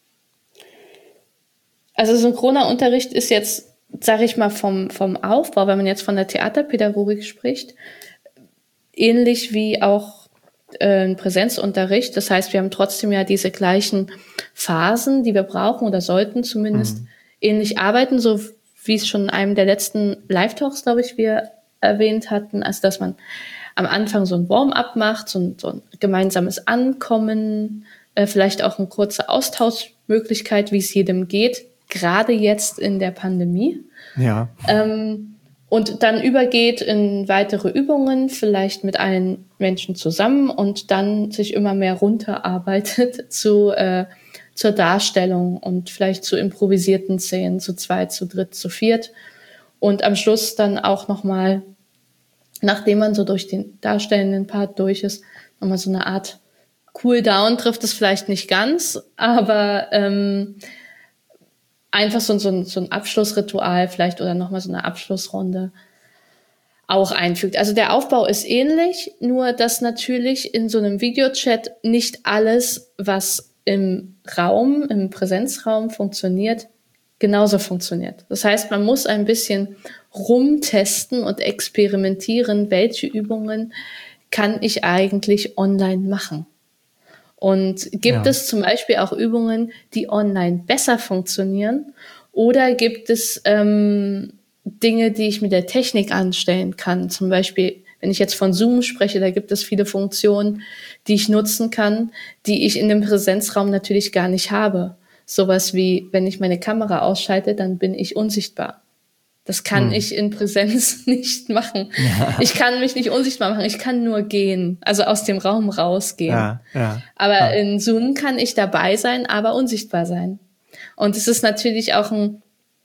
Also synchroner Unterricht ist jetzt, sage ich mal, vom Aufbau, wenn man jetzt von der Theaterpädagogik spricht, ähnlich wie auch ein Präsenzunterricht. Das heißt, wir haben trotzdem ja diese gleichen Phasen, die wir brauchen oder sollten zumindest ähnlich arbeiten, so wie es schon in einem der letzten Live-Talks, glaube ich, wir erwähnt hatten, also dass man am Anfang so ein Warm-up macht, so ein gemeinsames Ankommen, vielleicht auch eine kurze Austauschmöglichkeit, wie es jedem geht, gerade jetzt in der Pandemie. Ja. Und dann übergeht in weitere Übungen, vielleicht mit allen Menschen zusammen und dann sich immer mehr runterarbeitet zur Darstellung und vielleicht zu improvisierten Szenen, zu zweit, zu dritt, zu viert. Und am Schluss dann auch nochmal, nachdem man so durch den darstellenden Part durch ist, nochmal so eine Art Cool-Down, trifft es vielleicht nicht ganz, aber einfach so ein Abschlussritual vielleicht oder nochmal so eine Abschlussrunde auch einfügt. Also der Aufbau ist ähnlich, nur dass natürlich in so einem Videochat nicht alles, was im Präsenzraum funktioniert, genauso funktioniert. Das heißt, man muss ein bisschen rumtesten und experimentieren, welche Übungen kann ich eigentlich online machen. Und gibt es zum Beispiel auch Übungen, die online besser funktionieren? Oder gibt es Dinge, die ich mit der Technik anstellen kann? Zum Beispiel, wenn ich jetzt von Zoom spreche, da gibt es viele Funktionen, die ich nutzen kann, die ich in dem Präsenzraum natürlich gar nicht habe. Sowas wie, wenn ich meine Kamera ausschalte, dann bin ich unsichtbar. Das kann ich in Präsenz nicht machen. Ja. Ich kann mich nicht unsichtbar machen, ich kann nur gehen, also aus dem Raum rausgehen. Ja. Aber in Zoom kann ich dabei sein, aber unsichtbar sein. Und es ist natürlich auch und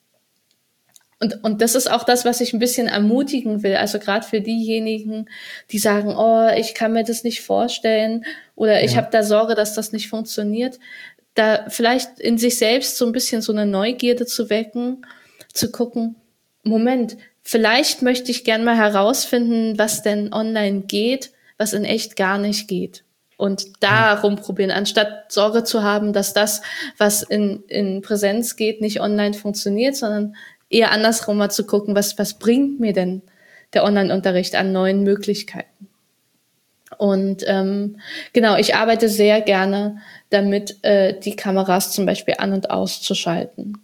das ist auch das, was ich ein bisschen ermutigen will. Also gerade für diejenigen, die sagen, oh, ich kann mir das nicht vorstellen oder ich habe da Sorge, dass das nicht funktioniert, da vielleicht in sich selbst so ein bisschen so eine Neugierde zu wecken, zu gucken, Moment, vielleicht möchte ich gern mal herausfinden, was denn online geht, was in echt gar nicht geht. Und darum probieren, anstatt Sorge zu haben, dass das, was in Präsenz geht, nicht online funktioniert, sondern eher andersrum mal zu gucken, was bringt mir denn der Online-Unterricht an neuen Möglichkeiten. Und genau, ich arbeite sehr gerne damit, die Kameras zum Beispiel an- und auszuschalten.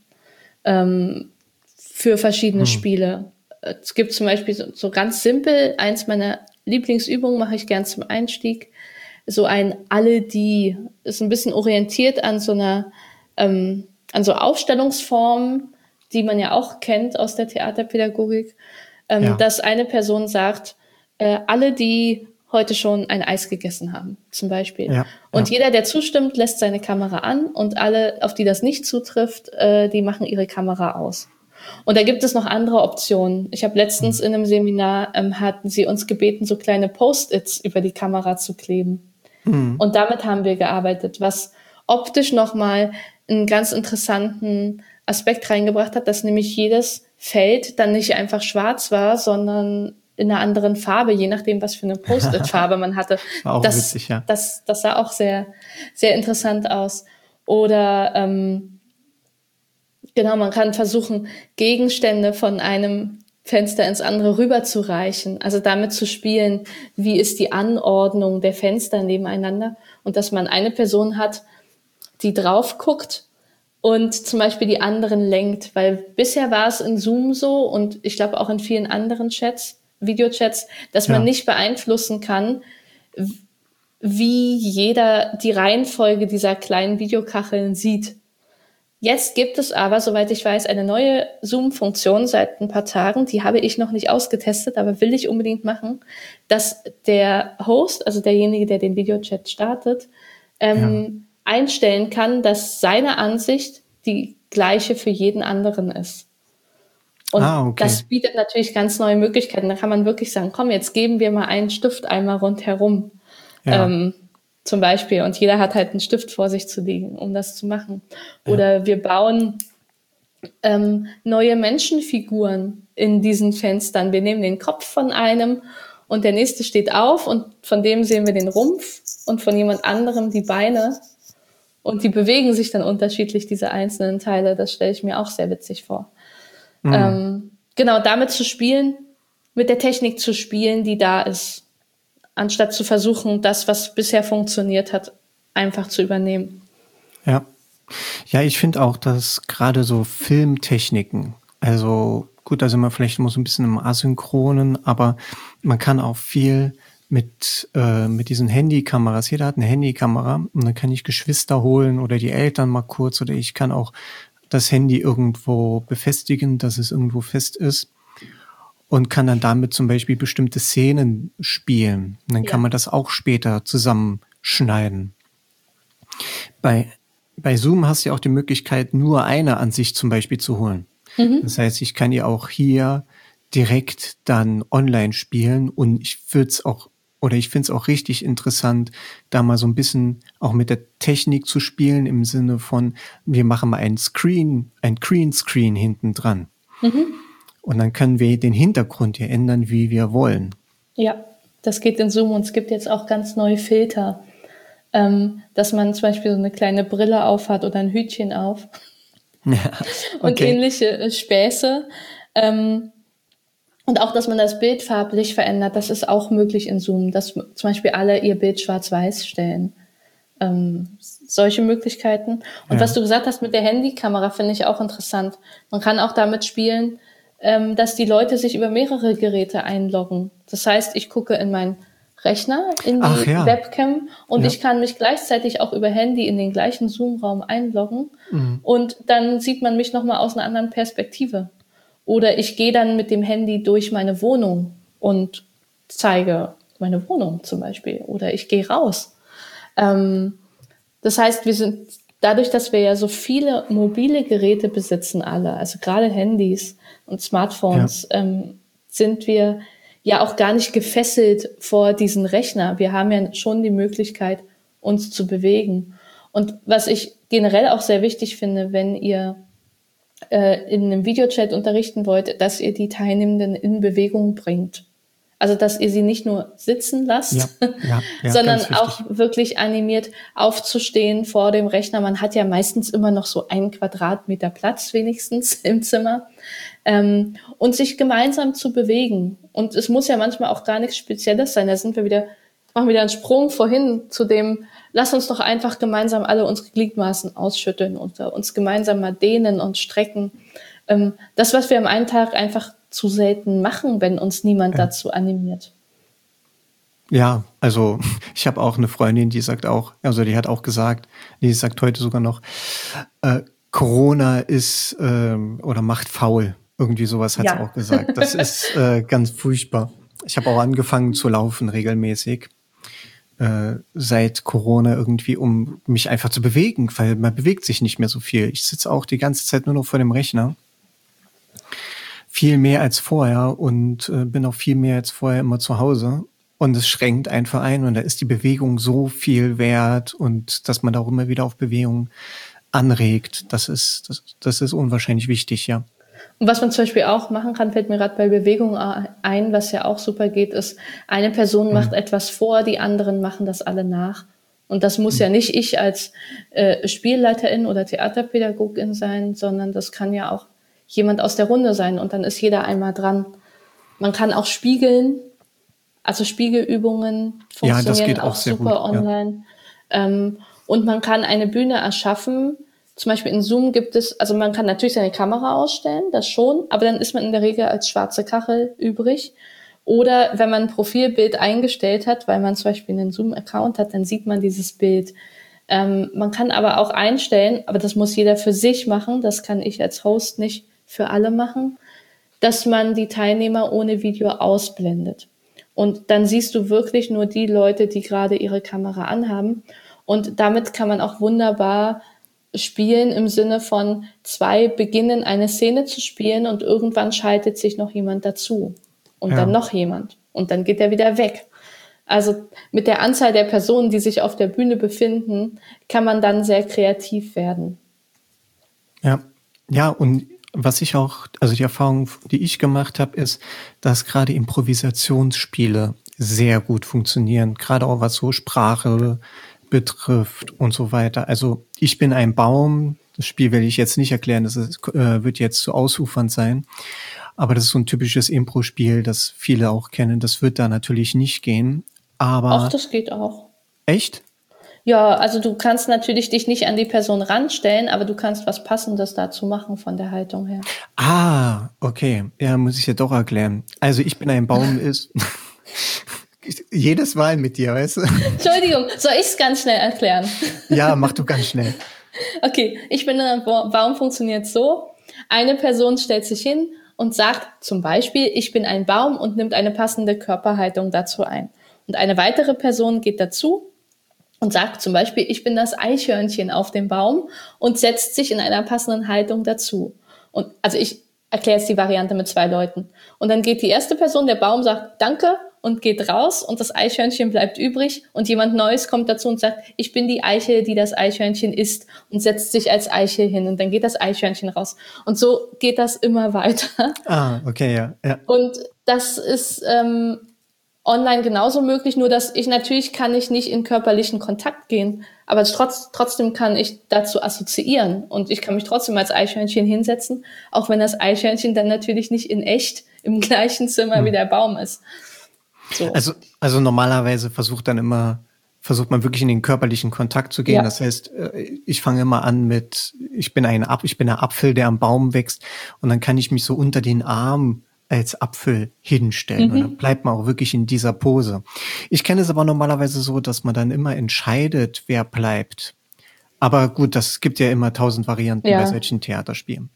Für verschiedene Spiele. Es gibt zum Beispiel so ganz simpel, eins meiner Lieblingsübungen mache ich gern zum Einstieg, so ein Alle die, ist ein bisschen orientiert an so einer, an so Aufstellungsformen, die man ja auch kennt aus der Theaterpädagogik, dass eine Person sagt, alle die heute schon ein Eis gegessen haben, zum Beispiel. Ja, und jeder, der zustimmt, lässt seine Kamera an und alle, auf die das nicht zutrifft, die machen ihre Kamera aus. Und da gibt es noch andere Optionen. Ich habe letztens in einem Seminar, hatten sie uns gebeten, so kleine Post-its über die Kamera zu kleben. Und damit haben wir gearbeitet, was optisch nochmal einen ganz interessanten Aspekt reingebracht hat, dass nämlich jedes Feld dann nicht einfach schwarz war, sondern in einer anderen Farbe, je nachdem, was für eine Post-it-Farbe man hatte. War auch witzig, ja. Das sah auch sehr, sehr interessant aus. Oder genau, man kann versuchen, Gegenstände von einem Fenster ins andere rüberzureichen, also damit zu spielen, wie ist die Anordnung der Fenster nebeneinander und dass man eine Person hat, die drauf guckt und zum Beispiel die anderen lenkt, weil bisher war es in Zoom so und ich glaube auch in vielen anderen Chats, Videochats, dass man nicht beeinflussen kann, wie jeder die Reihenfolge dieser kleinen Videokacheln sieht. Jetzt gibt es aber, soweit ich weiß, eine neue Zoom-Funktion seit ein paar Tagen, die habe ich noch nicht ausgetestet, aber will ich unbedingt machen, dass der Host, also derjenige, der den Videochat startet, einstellen kann, dass seine Ansicht die gleiche für jeden anderen ist. Und okay. Das bietet natürlich ganz neue Möglichkeiten. Da kann man wirklich sagen, komm, jetzt geben wir mal einen Stift einmal rundherum. Ja. Zum Beispiel. Und jeder hat halt einen Stift vor sich zu liegen, um das zu machen. Oder wir bauen neue Menschenfiguren in diesen Fenstern. Wir nehmen den Kopf von einem und der nächste steht auf und von dem sehen wir den Rumpf und von jemand anderem die Beine. Und die bewegen sich dann unterschiedlich, diese einzelnen Teile. Das stelle ich mir auch sehr witzig vor. Genau, damit zu spielen, mit der Technik zu spielen, die da ist, anstatt zu versuchen, das, was bisher funktioniert hat, einfach zu übernehmen. Ja. Ja, ich finde auch, dass gerade so Filmtechniken, also gut, da sind wir vielleicht immer so ein bisschen im Asynchronen, aber man kann auch viel mit diesen Handykameras, jeder hat eine Handykamera und dann kann ich Geschwister holen oder die Eltern mal kurz oder ich kann auch das Handy irgendwo befestigen, dass es irgendwo fest ist und kann dann damit zum Beispiel bestimmte Szenen spielen. Und dann kann man das auch später zusammenschneiden. Bei Zoom hast du ja auch die Möglichkeit, nur eine Ansicht zum Beispiel zu holen. Das heißt, ich kann ja auch hier direkt dann online spielen und ich finde es auch richtig interessant, da mal so ein bisschen auch mit der Technik zu spielen im Sinne von, wir machen mal ein Greenscreen hinten dran. Und dann können wir den Hintergrund hier ändern, wie wir wollen. Ja, das geht in Zoom und es gibt jetzt auch ganz neue Filter, dass man zum Beispiel so eine kleine Brille auf hat oder ein Hütchen auf. Ja, okay. Und ähnliche Späße. Und auch, dass man das Bild farblich verändert, das ist auch möglich in Zoom, dass zum Beispiel alle ihr Bild schwarz-weiß stellen. Solche Möglichkeiten. Und was du gesagt hast mit der Handykamera, finde ich auch interessant. Man kann auch damit spielen, dass die Leute sich über mehrere Geräte einloggen. Das heißt, ich gucke in meinen Rechner, in die Webcam und ich kann mich gleichzeitig auch über Handy in den gleichen Zoom-Raum einloggen und dann sieht man mich nochmal aus einer anderen Perspektive. Oder ich gehe dann mit dem Handy durch meine Wohnung und zeige meine Wohnung zum Beispiel. Oder ich gehe raus. Das heißt, wir sind dadurch, dass wir ja so viele mobile Geräte besitzen alle, also gerade Handys und Smartphones, sind wir ja auch gar nicht gefesselt vor diesen Rechner. Wir haben ja schon die Möglichkeit, uns zu bewegen. Und was ich generell auch sehr wichtig finde, wenn ihr in einem Videochat unterrichten wollt, dass ihr die Teilnehmenden in Bewegung bringt. Also, dass ihr sie nicht nur sitzen lasst, sondern auch wirklich animiert aufzustehen vor dem Rechner. Man hat ja meistens immer noch so 1 Quadratmeter Platz wenigstens im Zimmer. Und sich gemeinsam zu bewegen. Und es muss ja manchmal auch gar nichts Spezielles sein. Da machen wir wieder einen Sprung vorhin zu dem, lass uns doch einfach gemeinsam alle unsere Gliedmaßen ausschütteln und uns gemeinsam mal dehnen und strecken. Das, was wir am einen Tag einfach zu selten machen, wenn uns niemand dazu animiert. Ja, also ich habe auch eine Freundin, die sagt heute sogar noch, Corona ist oder macht faul. Irgendwie sowas hat sie auch gesagt. Das ist ganz furchtbar. Ich habe auch angefangen zu laufen regelmäßig seit Corona irgendwie, um mich einfach zu bewegen, weil man bewegt sich nicht mehr so viel. Ich sitze auch die ganze Zeit nur noch vor dem Rechner. Viel mehr als vorher und bin auch viel mehr als vorher immer zu Hause. Und es schränkt einfach ein und da ist die Bewegung so viel wert und dass man da auch immer wieder auf Bewegung anregt, das ist unwahrscheinlich wichtig, ja. Und was man zum Beispiel auch machen kann, fällt mir gerade bei Bewegung ein, was ja auch super geht, ist, eine Person macht etwas vor, die anderen machen das alle nach. Und das muss ja nicht ich als Spielleiterin oder Theaterpädagogin sein, sondern das kann ja auch jemand aus der Runde sein und dann ist jeder einmal dran. Man kann auch spiegeln, also Spiegelübungen funktionieren auch super online. Ja. Und man kann eine Bühne erschaffen. Zum Beispiel in Zoom gibt es, also man kann natürlich seine Kamera ausstellen, das schon, aber dann ist man in der Regel als schwarze Kachel übrig. Oder wenn man ein Profilbild eingestellt hat, weil man zum Beispiel einen Zoom-Account hat, dann sieht man dieses Bild. Man kann aber auch einstellen, aber das muss jeder für sich machen, das kann ich als Host nicht für alle machen, dass man die Teilnehmer ohne Video ausblendet. Und dann siehst du wirklich nur die Leute, die gerade ihre Kamera anhaben. Und damit kann man auch wunderbar spielen im Sinne von 2 beginnen eine Szene zu spielen und irgendwann schaltet sich noch jemand dazu und dann noch jemand und dann geht er wieder weg. Also mit der Anzahl der Personen, die sich auf der Bühne befinden, kann man dann sehr kreativ werden. Ja, ja, und was ich auch, also die Erfahrung, die ich gemacht habe, ist, dass gerade Improvisationsspiele sehr gut funktionieren, gerade auch was so Sprache betrifft und so weiter. Also ich bin ein Baum, das Spiel will ich jetzt nicht erklären, das ist, wird jetzt zu ausufernd sein, aber das ist so ein typisches Impro-Spiel, das viele auch kennen, das wird da natürlich nicht gehen, aber... Ach, das geht auch. Echt? Ja, also du kannst natürlich dich nicht an die Person ranstellen, aber du kannst was Passendes dazu machen von der Haltung her. Ah, okay, ja, muss ich ja doch erklären. Also ich bin ein Baum ist... Jedes Mal mit dir, weißt du? Entschuldigung, soll ich es ganz schnell erklären? Ja, mach du ganz schnell. Okay, ich bin ein Baum funktioniert so. Eine Person stellt sich hin und sagt zum Beispiel, ich bin ein Baum und nimmt eine passende Körperhaltung dazu ein. Und eine weitere Person geht dazu und sagt zum Beispiel, ich bin das Eichhörnchen auf dem Baum und setzt sich in einer passenden Haltung dazu. Und also ich erkläre jetzt die Variante mit 2 Leuten. Und dann geht die erste Person, der Baum sagt Danke und geht raus und das Eichhörnchen bleibt übrig und jemand Neues kommt dazu und sagt, ich bin die Eiche, die das Eichhörnchen isst und setzt sich als Eiche hin und dann geht das Eichhörnchen raus. Und so geht das immer weiter. Ah, okay, ja. Und das ist online genauso möglich, nur dass natürlich kann ich nicht in körperlichen Kontakt gehen, aber trotzdem kann ich dazu assoziieren und ich kann mich trotzdem als Eichhörnchen hinsetzen, auch wenn das Eichhörnchen dann natürlich nicht in echt im gleichen Zimmer wie der Baum ist. So. Also normalerweise versucht man wirklich in den körperlichen Kontakt zu gehen. Ja. Das heißt, ich fange immer an mit, ich bin der Apfel, der am Baum wächst und dann kann ich mich so unter den Arm als Apfel hinstellen. Und dann bleibt man auch wirklich in dieser Pose. Ich kenne es aber normalerweise so, dass man dann immer entscheidet, wer bleibt. Aber gut, das gibt ja immer 1000 Varianten bei solchen Theaterspielen.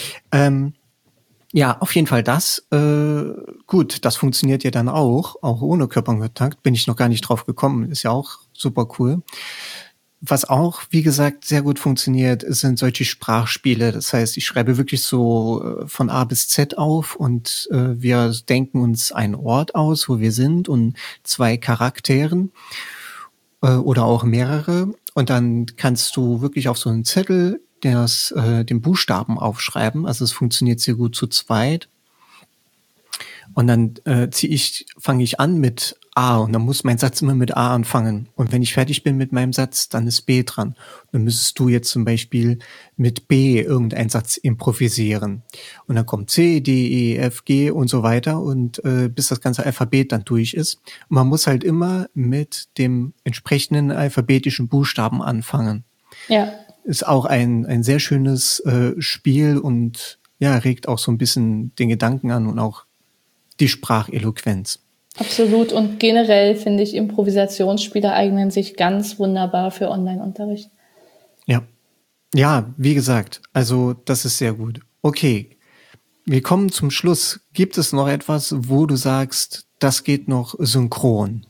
Ja, auf jeden Fall das. Gut, das funktioniert ja dann auch ohne Körperkontakt. Bin ich noch gar nicht drauf gekommen. Ist ja auch super cool. Was auch, wie gesagt, sehr gut funktioniert, sind solche Sprachspiele. Das heißt, ich schreibe wirklich so von A bis Z auf und wir denken uns einen Ort aus, wo wir sind und 2 Charakteren oder auch mehrere. Und dann kannst du wirklich auf so einen Zettel den Buchstaben aufschreiben. Also es funktioniert sehr gut zu zweit. Und dann fange ich an mit A und dann muss mein Satz immer mit A anfangen. Und wenn ich fertig bin mit meinem Satz, dann ist B dran. Dann müsstest du jetzt zum Beispiel mit B irgendeinen Satz improvisieren. Und dann kommt C, D, E, F, G und so weiter und bis das ganze Alphabet dann durch ist. Und man muss halt immer mit dem entsprechenden alphabetischen Buchstaben anfangen. Ja. Ist auch ein sehr schönes Spiel und ja, regt auch so ein bisschen den Gedanken an und auch die Spracheloquenz. Absolut. Und generell finde ich, Improvisationsspiele eignen sich ganz wunderbar für Online-Unterricht. Ja. Ja, wie gesagt, also das ist sehr gut. Okay, wir kommen zum Schluss. Gibt es noch etwas, wo du sagst, das geht noch synchron?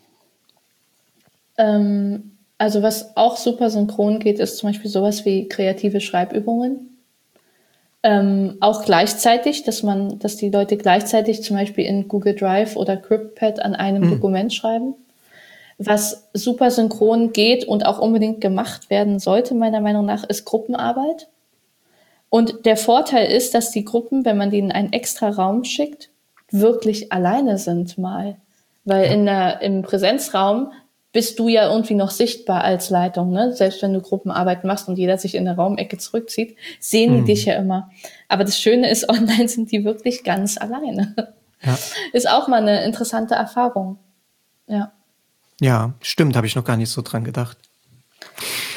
Also was auch super synchron geht, ist zum Beispiel sowas wie kreative Schreibübungen. Auch gleichzeitig, dass die Leute gleichzeitig zum Beispiel in Google Drive oder CryptPad an einem Dokument schreiben. Was super synchron geht und auch unbedingt gemacht werden sollte, meiner Meinung nach, ist Gruppenarbeit. Und der Vorteil ist, dass die Gruppen, wenn man die in einen extra Raum schickt, wirklich alleine sind mal. Weil im Präsenzraum bist du ja irgendwie noch sichtbar als Leitung, ne? Selbst wenn du Gruppenarbeit machst und jeder sich in der Raumecke zurückzieht, sehen die dich ja immer. Aber das Schöne ist, online sind die wirklich ganz alleine. Ja. Ist auch mal eine interessante Erfahrung. Ja. Ja, stimmt, habe ich noch gar nicht so dran gedacht.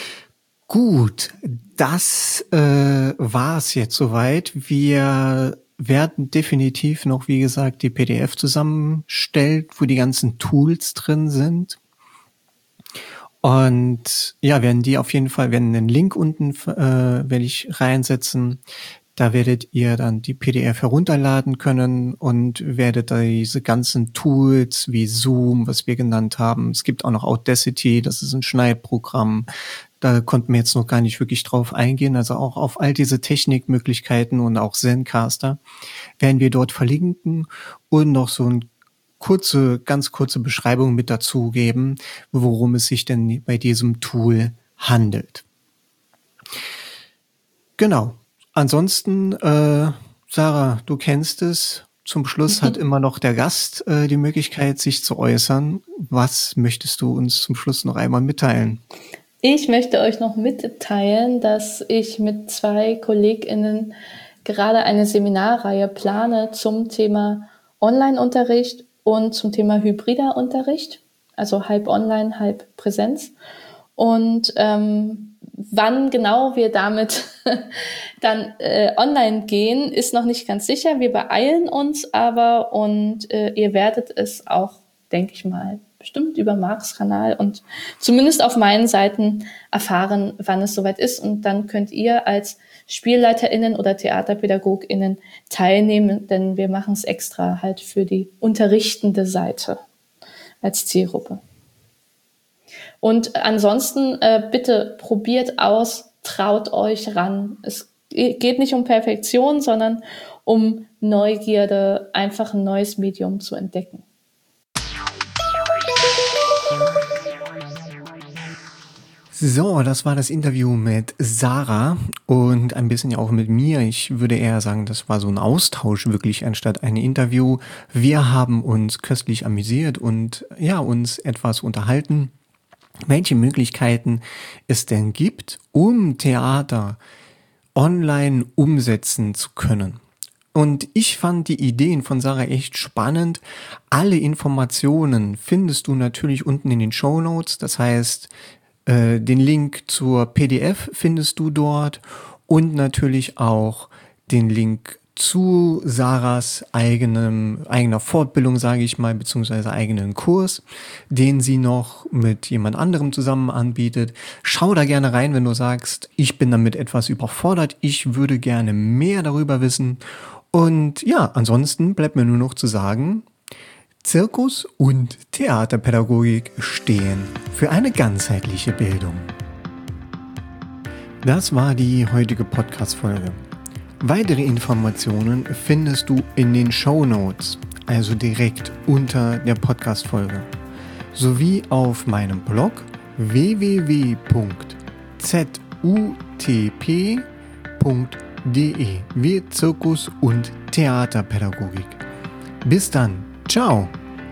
Gut, das war's jetzt soweit. Wir werden definitiv noch, wie gesagt, die PDF zusammenstellt, wo die ganzen Tools drin sind. Und ja, werden einen Link unten werde ich reinsetzen. Da werdet ihr dann die PDF herunterladen können und werdet da diese ganzen Tools wie Zoom, was wir genannt haben. Es gibt auch noch Audacity, das ist ein Schneidprogramm. Da konnten wir jetzt noch gar nicht wirklich drauf eingehen. Also auch auf all diese Technikmöglichkeiten und auch Zencastr werden wir dort verlinken und noch so ein ganz kurze Beschreibung mit dazugeben, worum es sich denn bei diesem Tool handelt. Genau. Ansonsten, Sarah, du kennst es. Zum Schluss hat immer noch der Gast die Möglichkeit, sich zu äußern. Was möchtest du uns zum Schluss noch einmal mitteilen? Ich möchte euch noch mitteilen, dass ich mit 2 KollegInnen gerade eine Seminarreihe plane zum Thema Online-Unterricht und zum Thema hybrider Unterricht, also halb online, halb Präsenz. Und wann genau wir damit dann online gehen, ist noch nicht ganz sicher. Wir beeilen uns aber und ihr werdet es auch, denke ich mal, bestimmt über Marks Kanal und zumindest auf meinen Seiten erfahren, wann es soweit ist. Und dann könnt ihr als SpielleiterInnen oder TheaterpädagogInnen teilnehmen, denn wir machen es extra halt für die unterrichtende Seite als Zielgruppe. Und ansonsten bitte probiert aus, traut euch ran. Es geht nicht um Perfektion, sondern um Neugierde, einfach ein neues Medium zu entdecken. So, das war das Interview mit Sarah und ein bisschen ja auch mit mir. Ich würde eher sagen, das war so ein Austausch wirklich anstatt ein Interview. Wir haben uns köstlich amüsiert und ja, uns etwas unterhalten, welche Möglichkeiten es denn gibt, um Theater online umsetzen zu können. Und ich fand die Ideen von Sarah echt spannend. Alle Informationen findest du natürlich unten in den Shownotes. Das heißt, den Link zur PDF findest du dort und natürlich auch den Link zu Sarahs eigener Fortbildung, sage ich mal, beziehungsweise eigenen Kurs, den sie noch mit jemand anderem zusammen anbietet. Schau da gerne rein, wenn du sagst, ich bin damit etwas überfordert, ich würde gerne mehr darüber wissen. Und ja, ansonsten bleibt mir nur noch zu sagen, Zirkus und Theaterpädagogik stehen für eine ganzheitliche Bildung. Das war die heutige Podcast-Folge. Weitere Informationen findest du in den Shownotes, also direkt unter der Podcast-Folge, sowie auf meinem Blog www.zutp.de wie Zirkus und Theaterpädagogik. Bis dann. Ciao!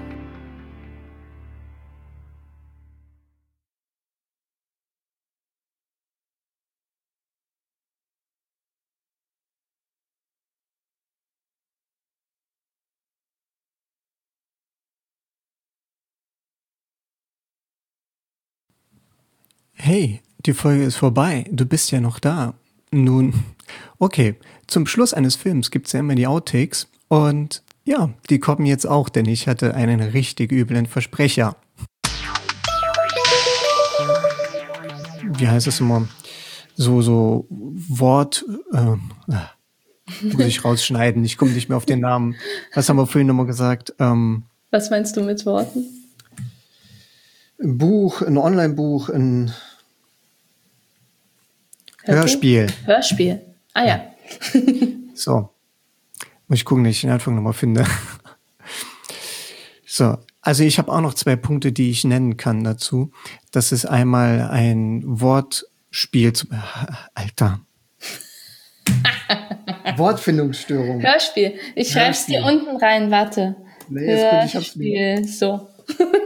Hey, die Folge ist vorbei. Du bist ja noch da. Nun, okay. Zum Schluss eines Films gibt's ja immer die Outtakes und ja, die kommen jetzt auch, denn ich hatte einen richtig üblen Versprecher. Wie heißt es immer? So Wort, muss ich rausschneiden, ich komme nicht mehr auf den Namen. Was haben wir vorhin nochmal gesagt? Was meinst du mit Worten? Ein Buch, ein Online-Buch, ein Hörspiel. Hörspiel. Ah ja. So. Muss ich gucken, dass ich den Anfang nochmal finde. So. Also ich habe auch noch 2 Punkte, die ich nennen kann dazu. Das ist einmal ein Wortspiel Alter. Wortfindungsstörung. Hörspiel. Ich schreib's dir unten rein, warte. Nee, jetzt bin ich Hörspiel. So.